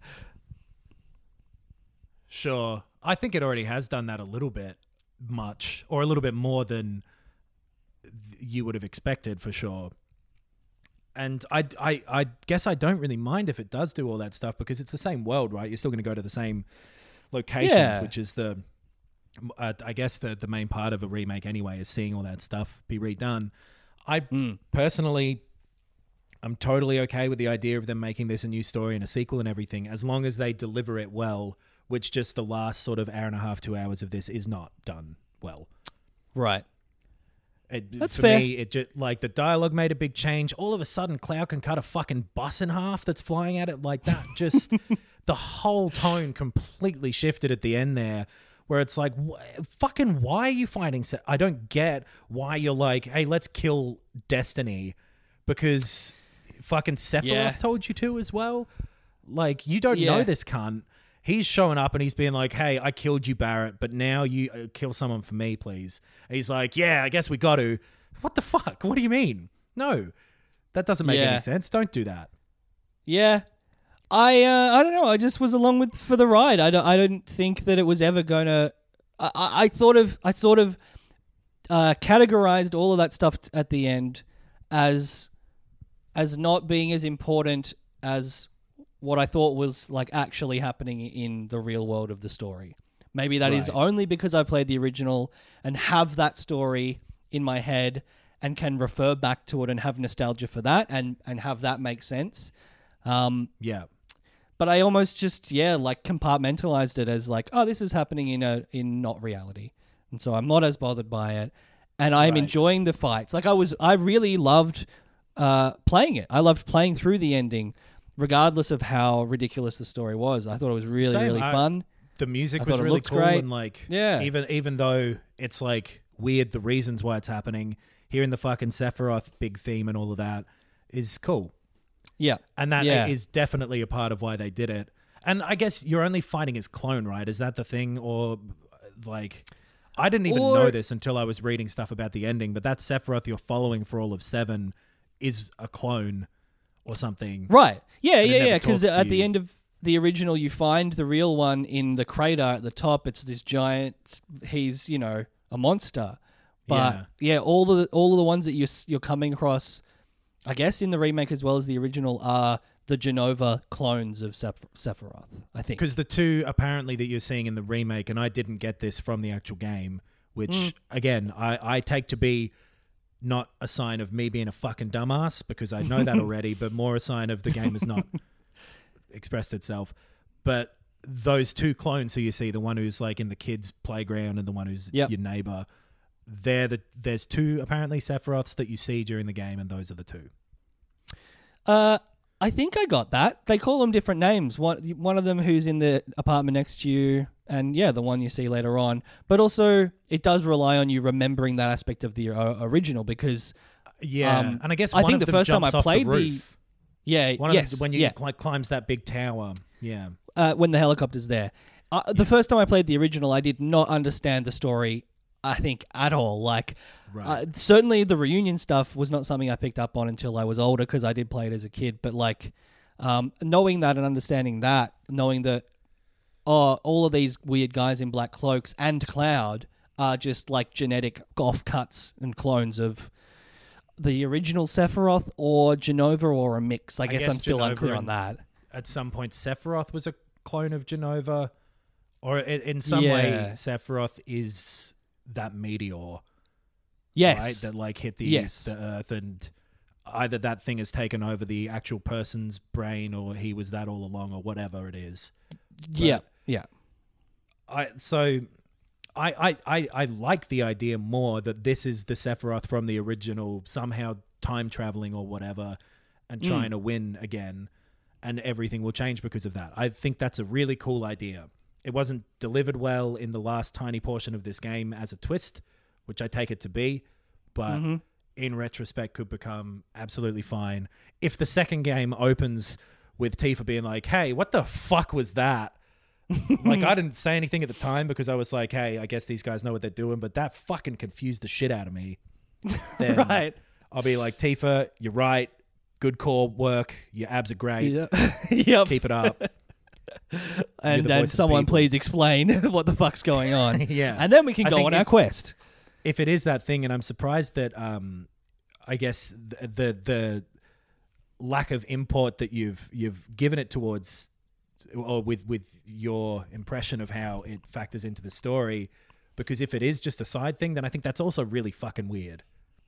Sure. I think it already has done that a little bit much, or a little bit more than th- you would have expected, for sure. And I, I, I guess I don't really mind if it does do all that stuff, because it's the same world, right? You're still going to go to the same locations, Yeah. which is the, uh, I guess the, the main part of a remake anyway, is seeing all that stuff be redone. I Mm. personally, I'm totally okay with the idea of them making this a new story and a sequel and everything, as long as they deliver it well, which just the last sort of hour and a half, two hours of this is not done well. Right. It, That's for fair. me, it just, like, the dialogue made a big change. All of a sudden, Cloud can cut a fucking bus in half that's flying at it like that. Just the whole tone completely shifted at the end there, where it's like, wh- fucking, why are you fighting? Se- I don't get why you're like, hey, let's kill Destiny, because fucking Sephiroth Yeah. told you to as well. Like, you don't Yeah. know this cunt. He's showing up and he's being like, hey, I killed you, Barrett, but now you uh, kill someone for me, please. And he's like, yeah, I guess we got to. What the fuck? What do you mean? No, that doesn't make Yeah. any sense. Don't do that. Yeah. I uh, I don't know. I just was along with for the ride. I don't I didn't think that it was ever going to I, I I sort of I sort of uh, categorized all of that stuff t- at the end as as not being as important as what I thought was like actually happening in the real world of the story. Maybe that is Right. only because I played the original and have that story in my head and can refer back to it and have nostalgia for that and, and have that make sense. Um, Yeah. but I almost just, yeah, like compartmentalized it as like, oh, this is happening in a in not reality. And so I'm not as bothered by it. And I'm Right. enjoying the fights. Like I was, I really loved uh, playing it. I loved playing through the ending, regardless of how ridiculous the story was. I thought it was really, Same. really I- fun. The music I was thought it really looked cool, great. and like, Yeah. even even though it's like weird, the reasons why it's happening, hearing the fucking Sephiroth big theme and all of that is cool, Yeah. and that Yeah. is definitely a part of why they did it. And I guess you're only fighting his clone, right? Is that the thing, or like? I didn't even Or- know this until I was reading stuff about the ending, but that Sephiroth you're following for all of seven is a clone or something. Right. Yeah, And it yeah, never yeah. Because talks to at the you. end of the original, you find the real one in the crater at the top. It's this giant. He's you know a monster. But Yeah. yeah, all the all of the ones that you're s- you're coming across, I guess in the remake as well as the original, are the Genova clones of Seph- Sephiroth. I think. Because the two apparently that you're seeing in the remake, and I didn't get this from the actual game, which Mm. again I, I take to be not a sign of me being a fucking dumbass because I know that already, but more a sign of the game has not expressed itself. But those two clones who you see, the one who's like in the kids' playground and the one who's Yep. your neighbor, they're the there's two apparently Sephiroths that you see during the game, and those are the two. Uh, I think I got that. They call them different names. One one of them who's in the apartment next to you, and yeah, the one you see later on. But also, it does rely on you remembering that aspect of the uh, original because Yeah, Um, and I guess I one think of the them first time jumps I off the played the- roof. yeah, One yes, of the, when you yeah, cli- climbs that big tower. Yeah. uh, when the helicopter's there. Uh, the first time I played the original, I did not understand the story. I think at all. Like, Right. uh, certainly the reunion stuff was not something I picked up on until I was older because I did play it as a kid. But like, um, knowing that and understanding that, knowing that, oh, all of these weird guys in black cloaks and Cloud are just like genetic offcuts and clones of the original Sephiroth or Genova or a mix. I, guess, guess I'm still Genova unclear on and- that. At some point, Sephiroth was a clone of Genova, or in, in some Yeah. way, Sephiroth is that meteor, Yes. right? That like hit the, Yes. the Earth, and either that thing has taken over the actual person's brain, or he was that all along, or whatever it is. yeah. Yeah. I so. I, I, I, I like the idea more that this is the Sephiroth from the original, somehow time traveling or whatever, and Mm. trying to win again, and everything will change because of that. I think that's a really cool idea. It wasn't delivered well in the last tiny portion of this game as a twist, which I take it to be, but Mhm. in retrospect could become absolutely fine. If the second game opens with Tifa being like, hey, what the fuck was that? Like, I didn't say anything at the time because I was like, hey, I guess these guys know what they're doing, but that fucking confused the shit out of me. Then Right. I'll be like, Tifa, you're right. Good core work. Your abs are great. Yeah. yep. Keep it up. and the then voice of the someone people. please explain what the fuck's going on. Yeah. And then we can I go think on it- our quest. If it is that thing, and I'm surprised that, um, I guess the, the the lack of import that you've you've given it towards, or with with your impression of how it factors into the story, because if it is just a side thing, then I think that's also really fucking weird.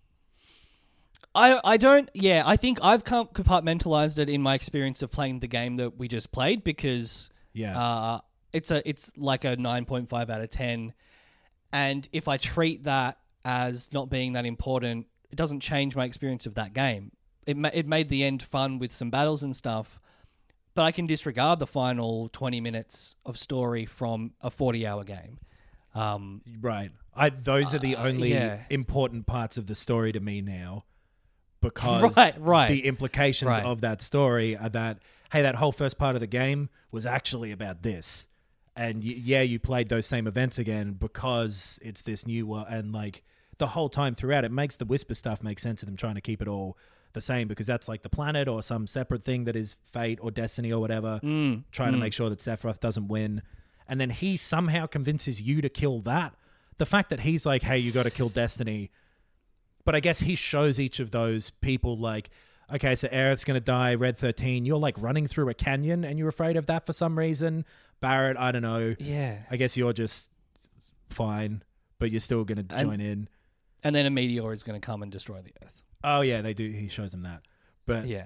I I don't. Yeah, I think I've com- compartmentalized it in my experience of playing the game that we just played because Yeah. uh, it's a it's like a nine point five out of ten, and if I treat that as not being that important, it doesn't change my experience of that game. It ma- it made the end fun with some battles and stuff, but I can disregard the final twenty minutes of story from a forty hour game. Um, Right. I those are the Uh, only yeah. important parts of the story to me now, because Right, right. the implications Right. of that story are that, hey, that whole first part of the game was actually about this. And y- yeah, you played those same events again because it's this new one, and like the whole time throughout, it makes the Whisper stuff make sense of them trying to keep it all the same, because that's like the planet or some separate thing that is fate or destiny or whatever, Mm, trying to mm. make sure that Sephiroth doesn't win. And then he somehow convinces you to kill that. The fact that he's like, hey, you got to kill Destiny. But I guess he shows each of those people like, okay, so Aerith's going to die, Red thirteen. You're like running through a canyon and you're afraid of that for some reason. Barrett, I don't know. yeah. I guess you're just fine, but you're still going to And- join in. and then a meteor is going to come and destroy the Earth. Oh yeah, they do. He shows them that, but Yeah.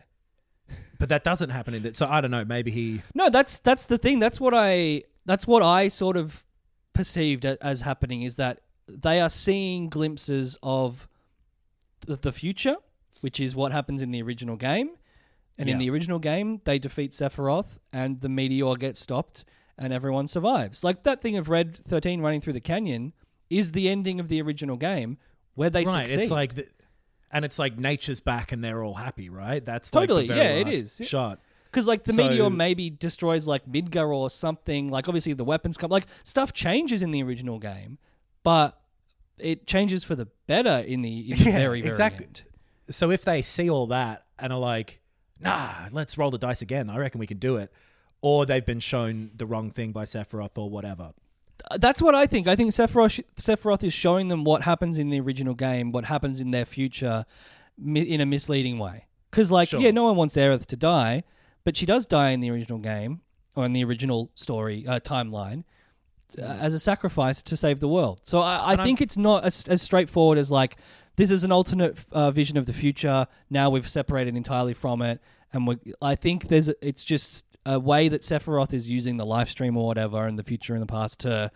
but that doesn't happen in that. So I don't know. Maybe he. No, that's that's the thing. That's what I that's what I sort of perceived a- as happening is that they are seeing glimpses of th- the future, which is what happens in the original game. And in Yeah. the original game, they defeat Sephiroth and the meteor gets stopped and everyone survives. Like that thing of Red thirteen running through the canyon is the ending of the original game where they Right. succeed. It's like, the, and it's like nature's back and they're all happy, right? That's Totally, Like the very yeah, it last is. shot. Because, like, the So- meteor maybe destroys, like, Midgar or something. Like, obviously, the weapons come... Like, stuff changes in the original game, but it changes for the better in the, in the Yeah, very, very exactly. end. So if they see all that and are like, nah, let's roll the dice again. I reckon we can do it. Or they've been shown the wrong thing by Sephiroth or whatever. That's what I think. I think Sephiroth, Sephiroth is showing them what happens in the original game, what happens in their future mi- in a misleading way. Because, like, Sure. yeah, no one wants Aerith to die, but she does die in the original game, or in the original story uh, timeline, uh, as a sacrifice to save the world. So I, I think it's not as, as straightforward as, like, this is an alternate uh, vision of the future, now we've separated entirely from it, and we I think there's it's just a way that Sephiroth is using the live stream or whatever and the future and the past to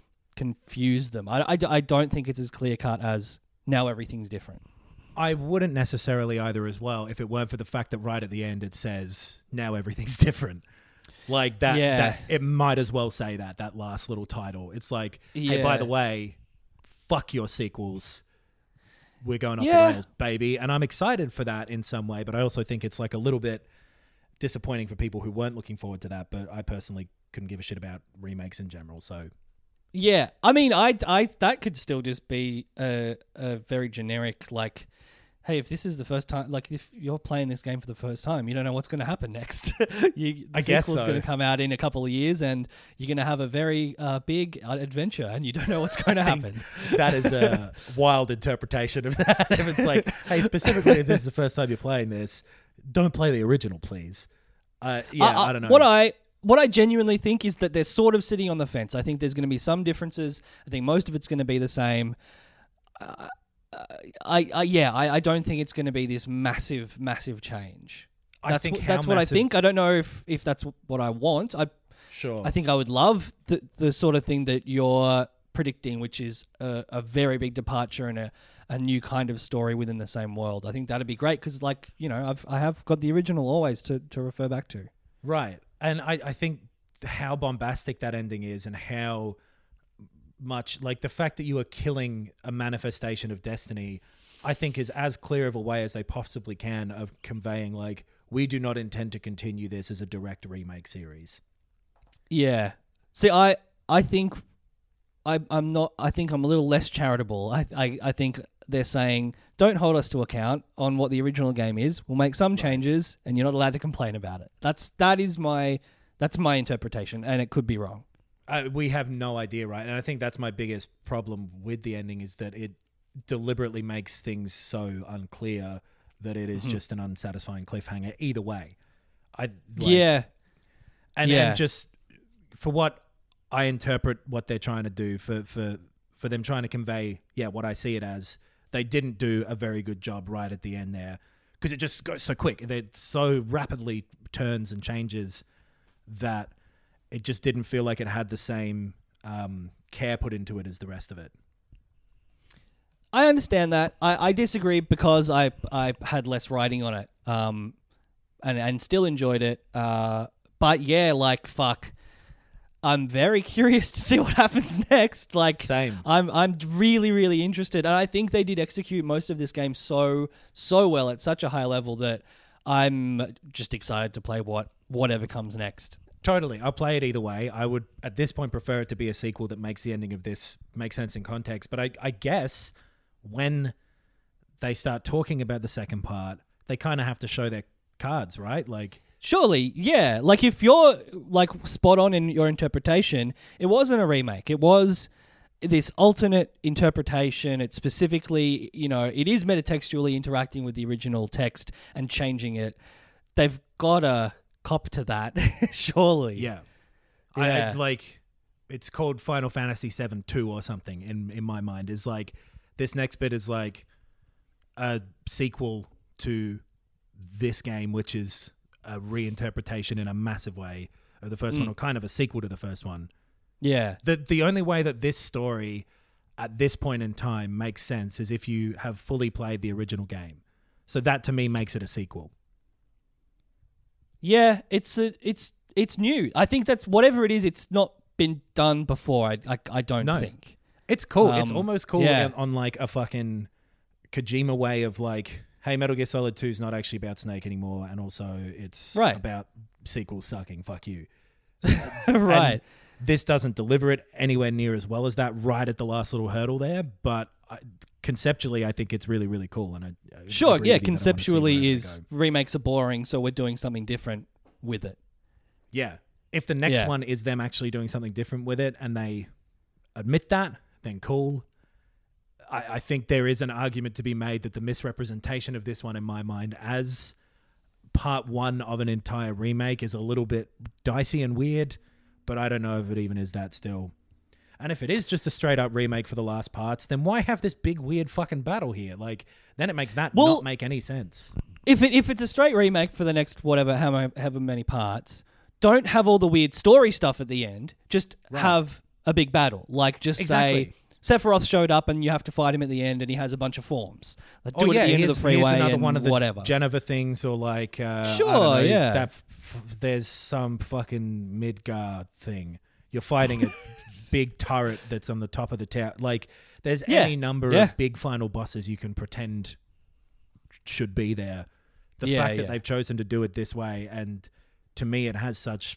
confuse them. I, I, I don't think it's as clear-cut as now everything's different. I wouldn't necessarily either as well if it weren't for the fact that right at the end it says, now everything's different. Like that, Yeah. that it might as well say that, that last little title. It's like, hey, by Yeah. the way, fuck your sequels. We're going off Yeah. the rails, baby. And I'm excited for that in some way, but I also think it's like a little bit disappointing for people who weren't looking forward to that. But I personally couldn't give a shit about remakes in general. So Yeah, I mean, I, I that could still just be a, a very generic, like, hey, if this is the first time, like, if you're playing this game for the first time, you don't know what's going to happen next. you, the I guess sequel's so. going to come out in a couple of years, and you're going to have a very uh, big uh, adventure, and you don't know what's going to happen. that is a wild interpretation of that. If it's like, hey, specifically, if this is the first time you're playing this, don't play the original, please. Uh, yeah, I, don't know. What I what I genuinely think is that they're sort of sitting on the fence. I think there's going to be some differences. I think most of it's going to be the same. Uh, I, I yeah, I, I don't think it's going to be this massive, massive change. I That's think wh- how that's what I massive- think. I don't know if, if that's what I want. I Sure. I think I would love the the sort of thing that you're predicting, which is a, a very big departure and a, a new kind of story within the same world. I think that'd be great because, like, you know, I've I have got the original always to, to refer back to. Right. And I, I think how bombastic that ending is and how much, like, the fact that you are killing a manifestation of destiny, I think is as clear of a way as they possibly can of conveying, like, we do not intend to continue this as a direct remake series. Yeah. See, I I think I I'm not. I think I'm a little less charitable. I I, I think they're saying don't hold us to account on what the original game is. We'll make some changes, and you're not allowed to complain about it. That's that is my that's my interpretation, and it could be wrong. Uh, we have no idea, right? And I think that's my biggest problem with the ending is that it deliberately makes things so unclear that it is Mm-hmm. just an unsatisfying cliffhanger either way. I like, yeah. and, Yeah. and just for what I interpret what they're trying to do for for for them trying to convey, yeah, what I see it as, they didn't do a very good job right at the end there because it just goes so quick. It so rapidly turns and changes that it just didn't feel like it had the same um, care put into it as the rest of it. I understand that. I, I disagree because I I had less writing on it, um, and and still enjoyed it. Uh, but yeah, like fuck, I'm very curious to see what happens next. Like, Same. I'm I'm really really interested, and I think they did execute most of this game so so well at such a high level that I'm just excited to play what whatever comes next. Totally. I'll play it either way. I would, at this point, prefer it to be a sequel that makes the ending of this make sense in context. But I, I guess when they start talking about the second part, they kind of have to show their cards, right? Like, Surely, yeah. Like, if you're, like, spot on in your interpretation, it wasn't a remake. It was this alternate interpretation. It's specifically, you know, it is metatextually interacting with the original text and changing it. They've got to cop to that, surely. yeah. I, I Yeah. like, it's called Final Fantasy seven two or something in, in my mind. Is like, this next bit is like a sequel to this game, which is a reinterpretation in a massive way of the first Mm. one, or kind of a sequel to the first one. Yeah. The the only way that this story at this point in time makes sense is if you have fully played the original game. So that to me makes it a sequel. Yeah, it's a, it's it's new. I think that's whatever it is. It's not been done before. I I, I don't No. think. It's cool. it's Um, almost cool yeah. on, on like a fucking Kojima way of like, hey, Metal Gear Solid two is not actually about Snake anymore, and also it's Right. about sequels sucking. Fuck you. Right. And this doesn't deliver it anywhere near as well as that right at the last little hurdle there, but I, conceptually, I think it's really, really cool. And I, I Sure. agree Yeah. with you that I wanna see Conceptually, where they is go. remakes are boring, so we're doing something different with it. Yeah. If the next Yeah. one is them actually doing something different with it and they admit that, then cool. I, I think there is an argument to be made that the misrepresentation of this one, in my mind, as part one of an entire remake is a little bit dicey and weird, but I don't know if it even is that still. And if it is just a straight up remake for the last parts, then why have this big weird fucking battle here? Like, then it makes that Well- not make any sense. If it if it's a straight remake for the next whatever however, however many parts, don't have all the weird story stuff at the end. Just have a big battle. Like just Exactly. say Sephiroth showed up and you have to fight him at the end, and he has a bunch of forms. Like, do Oh it yeah, at the end here's, of the freeway here's another and one of the whatever. Geneva things, or like uh, Sure, I don't know, yeah. That f- f- there's some fucking Midgar thing. You're fighting a big turret that's on the top of the tower. Like there's Yeah, any number yeah. of big final bosses you can pretend should be there. The Yeah, fact that yeah. they've chosen to do it this way, and to me, it has such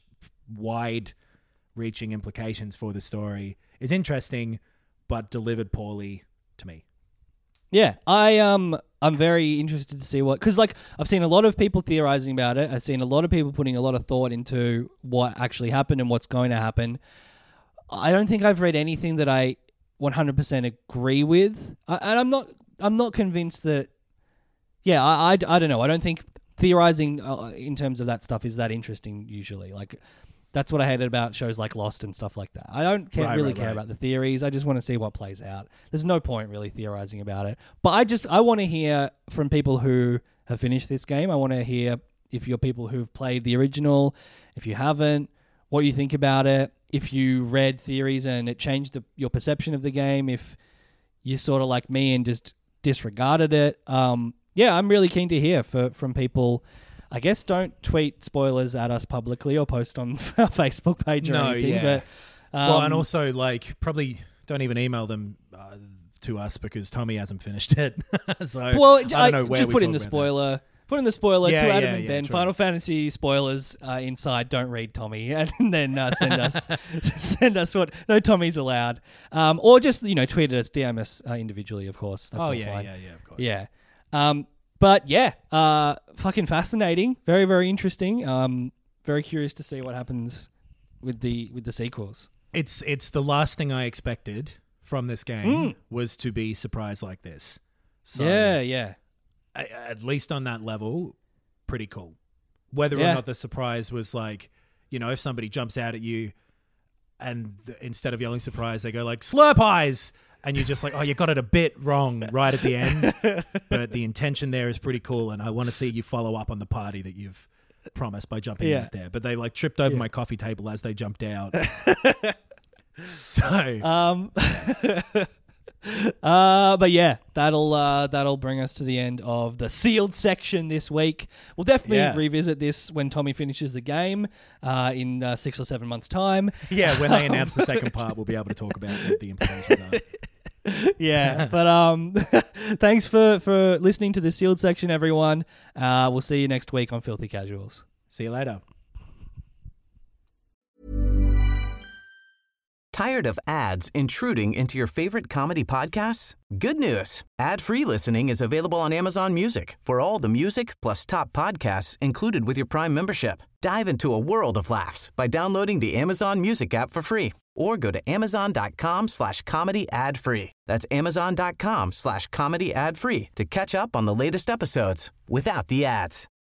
wide-reaching implications for the story, is interesting, but delivered poorly to me. Yeah, I um I'm very interested to see what, because like I've seen a lot of people theorizing about it. I've seen a lot of people putting a lot of thought into what actually happened and what's going to happen. I don't think I've read anything that I one hundred percent agree with, I, and I'm not I'm not convinced that. Yeah, I, I, I don't know. I don't think theorizing uh, in terms of that stuff is that interesting usually. Like that's what I hated about shows like Lost and stuff like that. I don't care, Right, really right, care right. about the theories. I just want to see what plays out. There's no point really theorizing about it. But I just I want to hear from people who have finished this game. I want to hear if you're people who've played the original, if you haven't, what you think about it. If you read theories and it changed the, your perception of the game, if you're sort of like me and just disregarded it. Um, yeah, I'm really keen to hear for, from people. I guess don't tweet spoilers at us publicly or post on our Facebook page or No, anything. yeah. But um, well, and also like probably don't even email them uh, to us because Tommy hasn't finished it. so well, I don't know where just we put in talk the about spoiler. Put in the spoiler Yeah, to Adam yeah, and yeah, Ben. true. Final Fantasy spoilers uh, inside. Don't read Tommy, and then uh, send us send us what. No Tommy's allowed. Um, or just you know tweet at us, D M us uh, individually, of course. That's that. Oh all yeah, fine. yeah, yeah, of course. Yeah. Um, but yeah, uh, fucking fascinating. Very, very interesting. Um, very curious to see what happens with the with the sequels. It's it's the last thing I expected from this game was to be surprised like this. So yeah, yeah. a- at least on that level, pretty cool. Whether Yeah. or not the surprise was like, you know, if somebody jumps out at you and th- instead of yelling surprise, they go like slurp eyes. And you're just like, oh, you got it a bit wrong right at the end. But the intention there is pretty cool. And I want to see you follow up on the party that you've promised by jumping Yeah. out there. But they like tripped over Yeah. my coffee table as they jumped out. so, Um, uh, but yeah, that'll uh, that'll bring us to the end of the sealed section this week. We'll definitely Yeah. revisit this when Tommy finishes the game uh, in uh, six or seven months' time. yeah, when they announce the second part, we'll be able to talk about what the implications are. Yeah, but um, thanks for, for listening to the sealed section, everyone. Uh, we'll see you next week on Filthy Casuals. See you later. Tired of ads intruding into your favorite comedy podcasts? Good news. Ad-free listening is available on Amazon Music for all the music plus top podcasts included with your Prime membership. Dive into a world of laughs by downloading the Amazon Music app for free or go to amazon.com slash comedy ad free. That's amazon.com slash comedy ad free to catch up on the latest episodes without the ads.